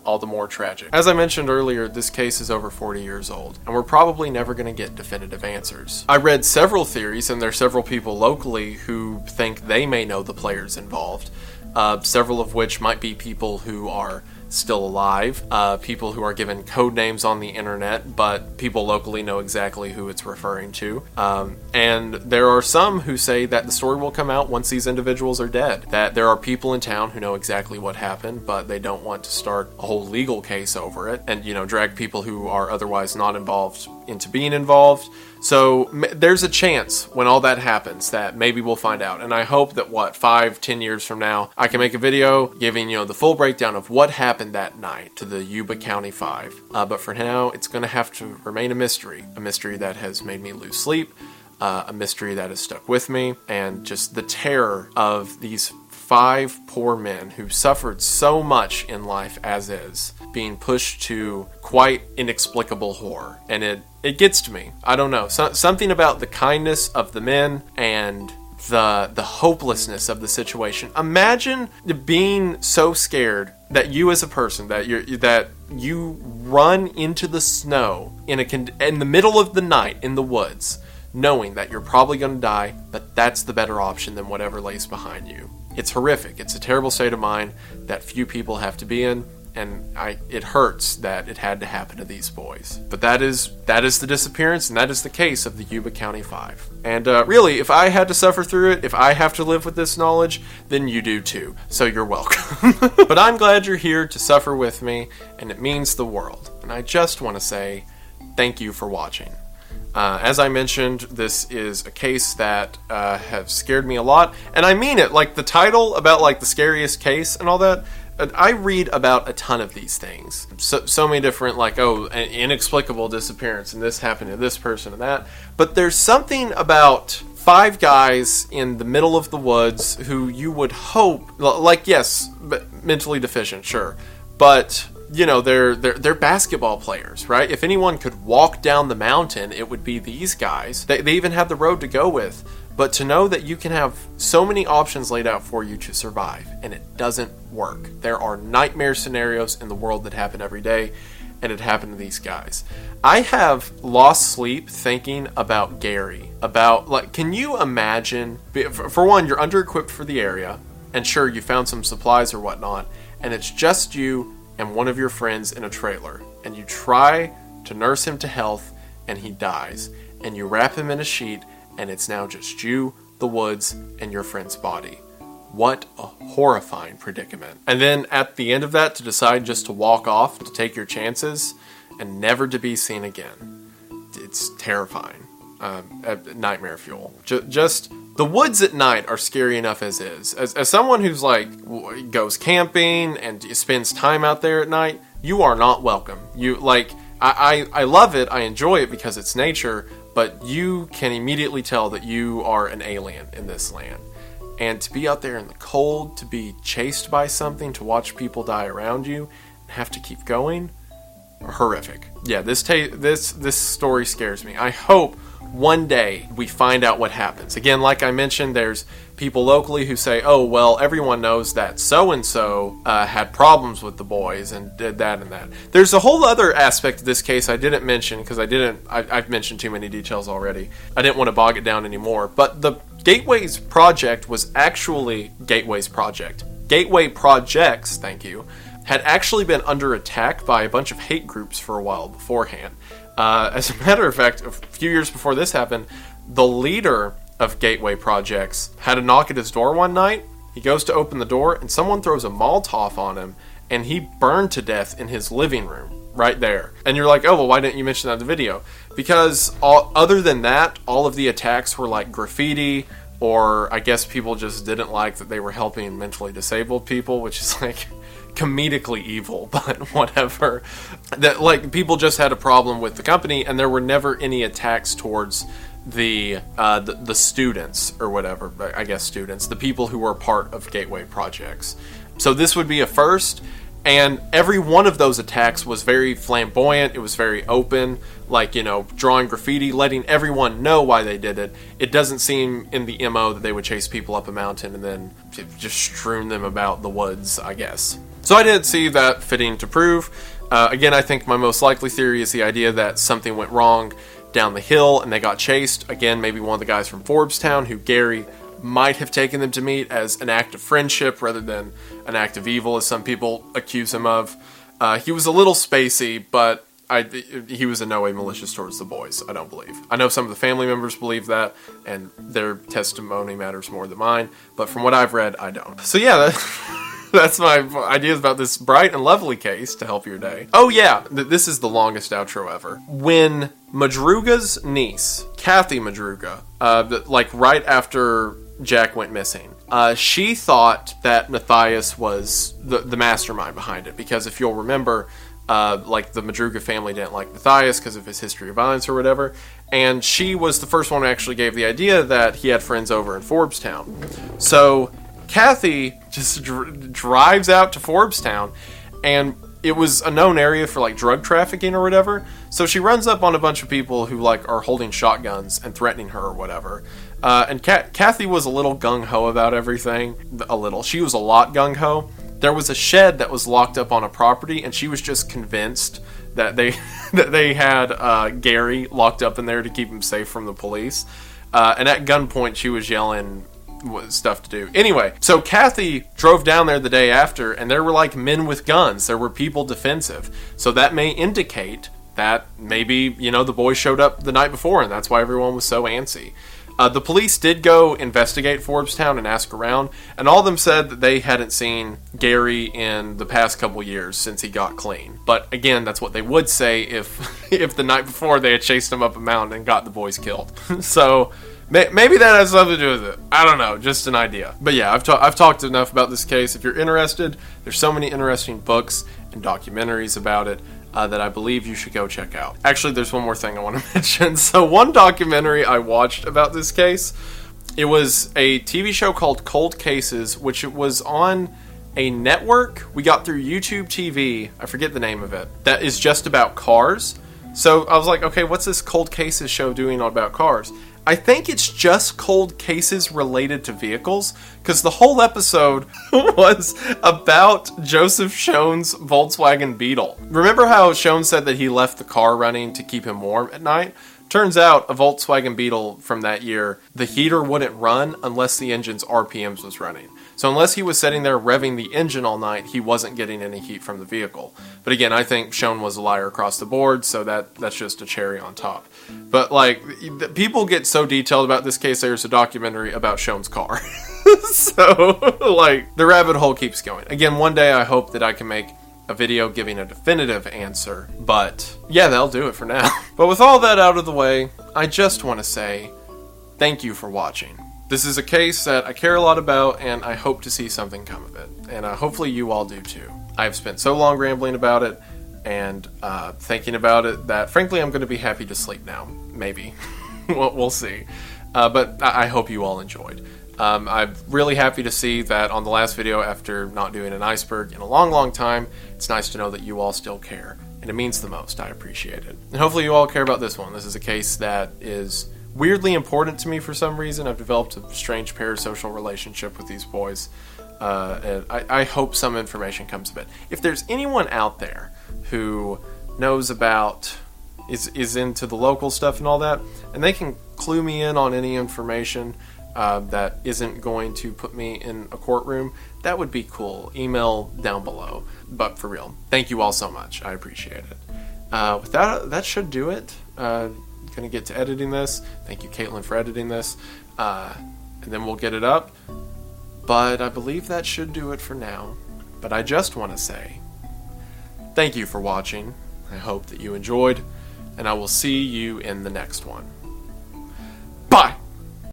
all the more tragic. As I mentioned earlier, this case is over forty years old, and we're probably never going to get definitive answers. I read several theories, and there are several people locally who think they may know the players involved, uh, several of which might be people who are still alive, uh, people who are given code names on the internet, but people locally know exactly who it's referring to. Um, and there are some who say that the story will come out once these individuals are dead, that there are people in town who know exactly what happened, but they don't want to start a whole legal case over it and, you know, drag people who are otherwise not involved into being involved. So m- there's a chance when all that happens that maybe we'll find out. And I hope that, what, five, ten years from now, I can make a video giving, you know, the full breakdown of what happened that night to the Yuba County Five. Uh, but for now, it's going to have to remain a mystery. A mystery that has made me lose sleep. Uh, a mystery that has stuck with me. And just the terror of these five poor men who suffered so much in life as is, being pushed to quite inexplicable horror. And it, it gets to me. I don't know. So, something about the kindness of the men and the the hopelessness of the situation. Imagine being so scared that you as a person, that you that you run into the snow in a con- in the middle of the night in the woods, knowing that you're probably going to die, but that's the better option than whatever lays behind you. It's horrific. It's a terrible state of mind that few people have to be in, and I it hurts that it had to happen to these boys. But that is that is the disappearance, and that is the case of the Yuba County Five. And uh, really, if I had to suffer through it, if I have to live with this knowledge, then you do too. So you're welcome. But I'm glad you're here to suffer with me, and it means the world. And I just want to say thank you for watching. Uh, as I mentioned, this is a case that uh, has scared me a lot, and I mean it. Like the title about like the scariest case and all that. I read about a ton of these things. So, so many different, like, oh, an inexplicable disappearance, and this happened to this person and that. But there's something about five guys in the middle of the woods who you would hope, like, yes, mentally deficient, sure, but you know, they're they're they're basketball players, right? If anyone could walk down the mountain, it would be these guys. They they even have the road to go with. But to know that you can have so many options laid out for you to survive, and it doesn't work. There are nightmare scenarios in the world that happen every day, and it happened to these guys. I have lost sleep thinking about Gary. About, like, can you imagine, for one, you're under-equipped for the area, and sure, you found some supplies or whatnot, and it's just you and one of your friends in a trailer, and you try to nurse him to health, and he dies, and you wrap him in a sheet, and it's now just you, the woods, and your friend's body. What a horrifying predicament. And then at the end of that, to decide just to walk off, to take your chances, and never to be seen again. It's terrifying. Um, nightmare fuel. J- just, the woods at night are scary enough as is. As, as someone who's like, goes camping and spends time out there at night, you are not welcome. You, like, I, I, I love it, I enjoy it because it's nature, but you can immediately tell that you are an alien in this land. And to be out there in the cold, to be chased by something, to watch people die around you, and have to keep going, horrific. Yeah, this ta- this this story scares me. I hope one day we find out what happens. Again, like I mentioned, there's people locally who say, oh, well, everyone knows that so-and-so uh, had problems with the boys and did that and that. There's a whole other aspect of this case I didn't mention because I didn't, I, I've mentioned too many details already. I didn't want to bog it down anymore. But the Gateways Project was actually, Gateways Project, Gateway Projects, thank you, had actually been under attack by a bunch of hate groups for a while beforehand. Uh, as a matter of fact, a few years before this happened, the leader of Gateway Projects had a knock at his door one night. He goes to open the door, and someone throws a Molotov on him, and he burned to death in his living room, right there. And you're like, oh, well, why didn't you mention that in the video? Because all, other than that, all of the attacks were like graffiti, or I guess people just didn't like that they were helping mentally disabled people, which is like comedically evil, but whatever. That, like, people just had a problem with the company, and there were never any attacks towards the uh, the, the students or whatever. I guess students, the people who were part of Gateway Projects. So this would be a first, And every one of those attacks was very flamboyant. It was very open, like, you know, drawing graffiti, letting everyone know why they did it. It doesn't seem in the M O that they would chase people up a mountain and then just strewn them about the woods, I guess. So I didn't see that fitting to prove. Uh, again, I think my most likely theory is the idea that something went wrong down the hill and they got chased. Again, maybe one of the guys from Forbestown, who Gary might have taken them to meet as an act of friendship rather than an act of evil, as some people accuse him of. Uh, he was a little spacey, but I, he was in no way malicious towards the boys, I don't believe. I know some of the family members believe that, and their testimony matters more than mine, but from what I've read, I don't. So yeah, that, that's my ideas about this bright and lovely case to help your day. Oh yeah, th- this is the longest outro ever. When Madruga's niece, Kathy Madruga, uh, the, like right after Jack went missing, uh, she thought that Matthias was the, the mastermind behind it, because if you'll remember, uh, like the Madruga family didn't like Matthias because of his history of violence or whatever, and she was the first one who actually gave the idea that he had friends over in Forbestown. So Kathy just dr- drives out to Forbestown, and it was a known area for like drug trafficking or whatever, so she runs up on a bunch of people who like are holding shotguns and threatening her or whatever. Uh, and Kat- Kathy was a little gung-ho about everything. A little. She was a lot gung-ho. There was a shed that was locked up on a property, and she was just convinced that they that they had uh, Gary locked up in there to keep him safe from the police. Uh, and at gunpoint, she was yelling stuff to do. Anyway, so Kathy drove down there the day after, and there were like men with guns. There were people defensive. So that may indicate that maybe, you know, the boys showed up the night before, and that's why everyone was so antsy. Uh, the police did go investigate Forbestown and ask around, and all of them said that they hadn't seen Gary in the past couple years since he got clean. But again, that's what they would say if if the night before they had chased him up a mountain and got the boys killed. So may, maybe that has something to do with it. I don't know, just an idea. But yeah, I've, ta- I've talked enough about this case. If you're interested, there's so many interesting books and documentaries about it. Uh, that I believe you should go check out. Actually, there's one more thing I want to mention. So one documentary I watched about this case, it was a T V show called Cold Cases, which it was on a network we got through YouTube T V. I forget the name of it. That is just about cars. So I was like, okay, what's this Cold Cases show doing about cars? I think it's just cold cases related to vehicles, because the whole episode was about Joseph Schoen's Volkswagen Beetle. Remember how Schoen said that he left the car running to keep him warm at night? Turns out, a Volkswagen Beetle from that year, the heater wouldn't run unless the engine's R P Ms was running. So unless he was sitting there revving the engine all night, he wasn't getting any heat from the vehicle. But again, I think Schoen was a liar across the board, so that that's just a cherry on top. But like, people get so detailed about this case, there's a documentary about Schoen's car. So, like, the rabbit hole keeps going. Again, one day I hope that I can make a video giving a definitive answer, but yeah, that'll do it for now. But with all that out of the way, I just want to say thank you for watching. This is a case that I care a lot about, and I hope to see something come of it. And uh, hopefully you all do too. I've spent so long rambling about it and uh, thinking about it that, frankly, I'm going to be happy to sleep now. Maybe. we'll, we'll see. Uh, but I-, I hope you all enjoyed. Um, I'm really happy to see that on the last video, after not doing an iceberg in a long, long time, it's nice to know that you all still care. And it means the most. I appreciate it. And hopefully you all care about this one. This is a case that is weirdly important to me for some reason. I've developed a strange parasocial relationship with these boys. Uh, and I, I hope some information comes of it. If there's anyone out there who knows about, is, is into the local stuff and all that, and they can clue me in on any information uh, that isn't going to put me in a courtroom, that would be cool. Email down below. But for real, thank you all so much. I appreciate it. Uh, with that, that should do it. Uh, gonna get to editing this. Thank you, Caitlin, for editing this. Uh, and then we'll get it up. But I believe that should do it for now. But I just want to say thank you for watching. I hope that you enjoyed, and I will see you in the next one.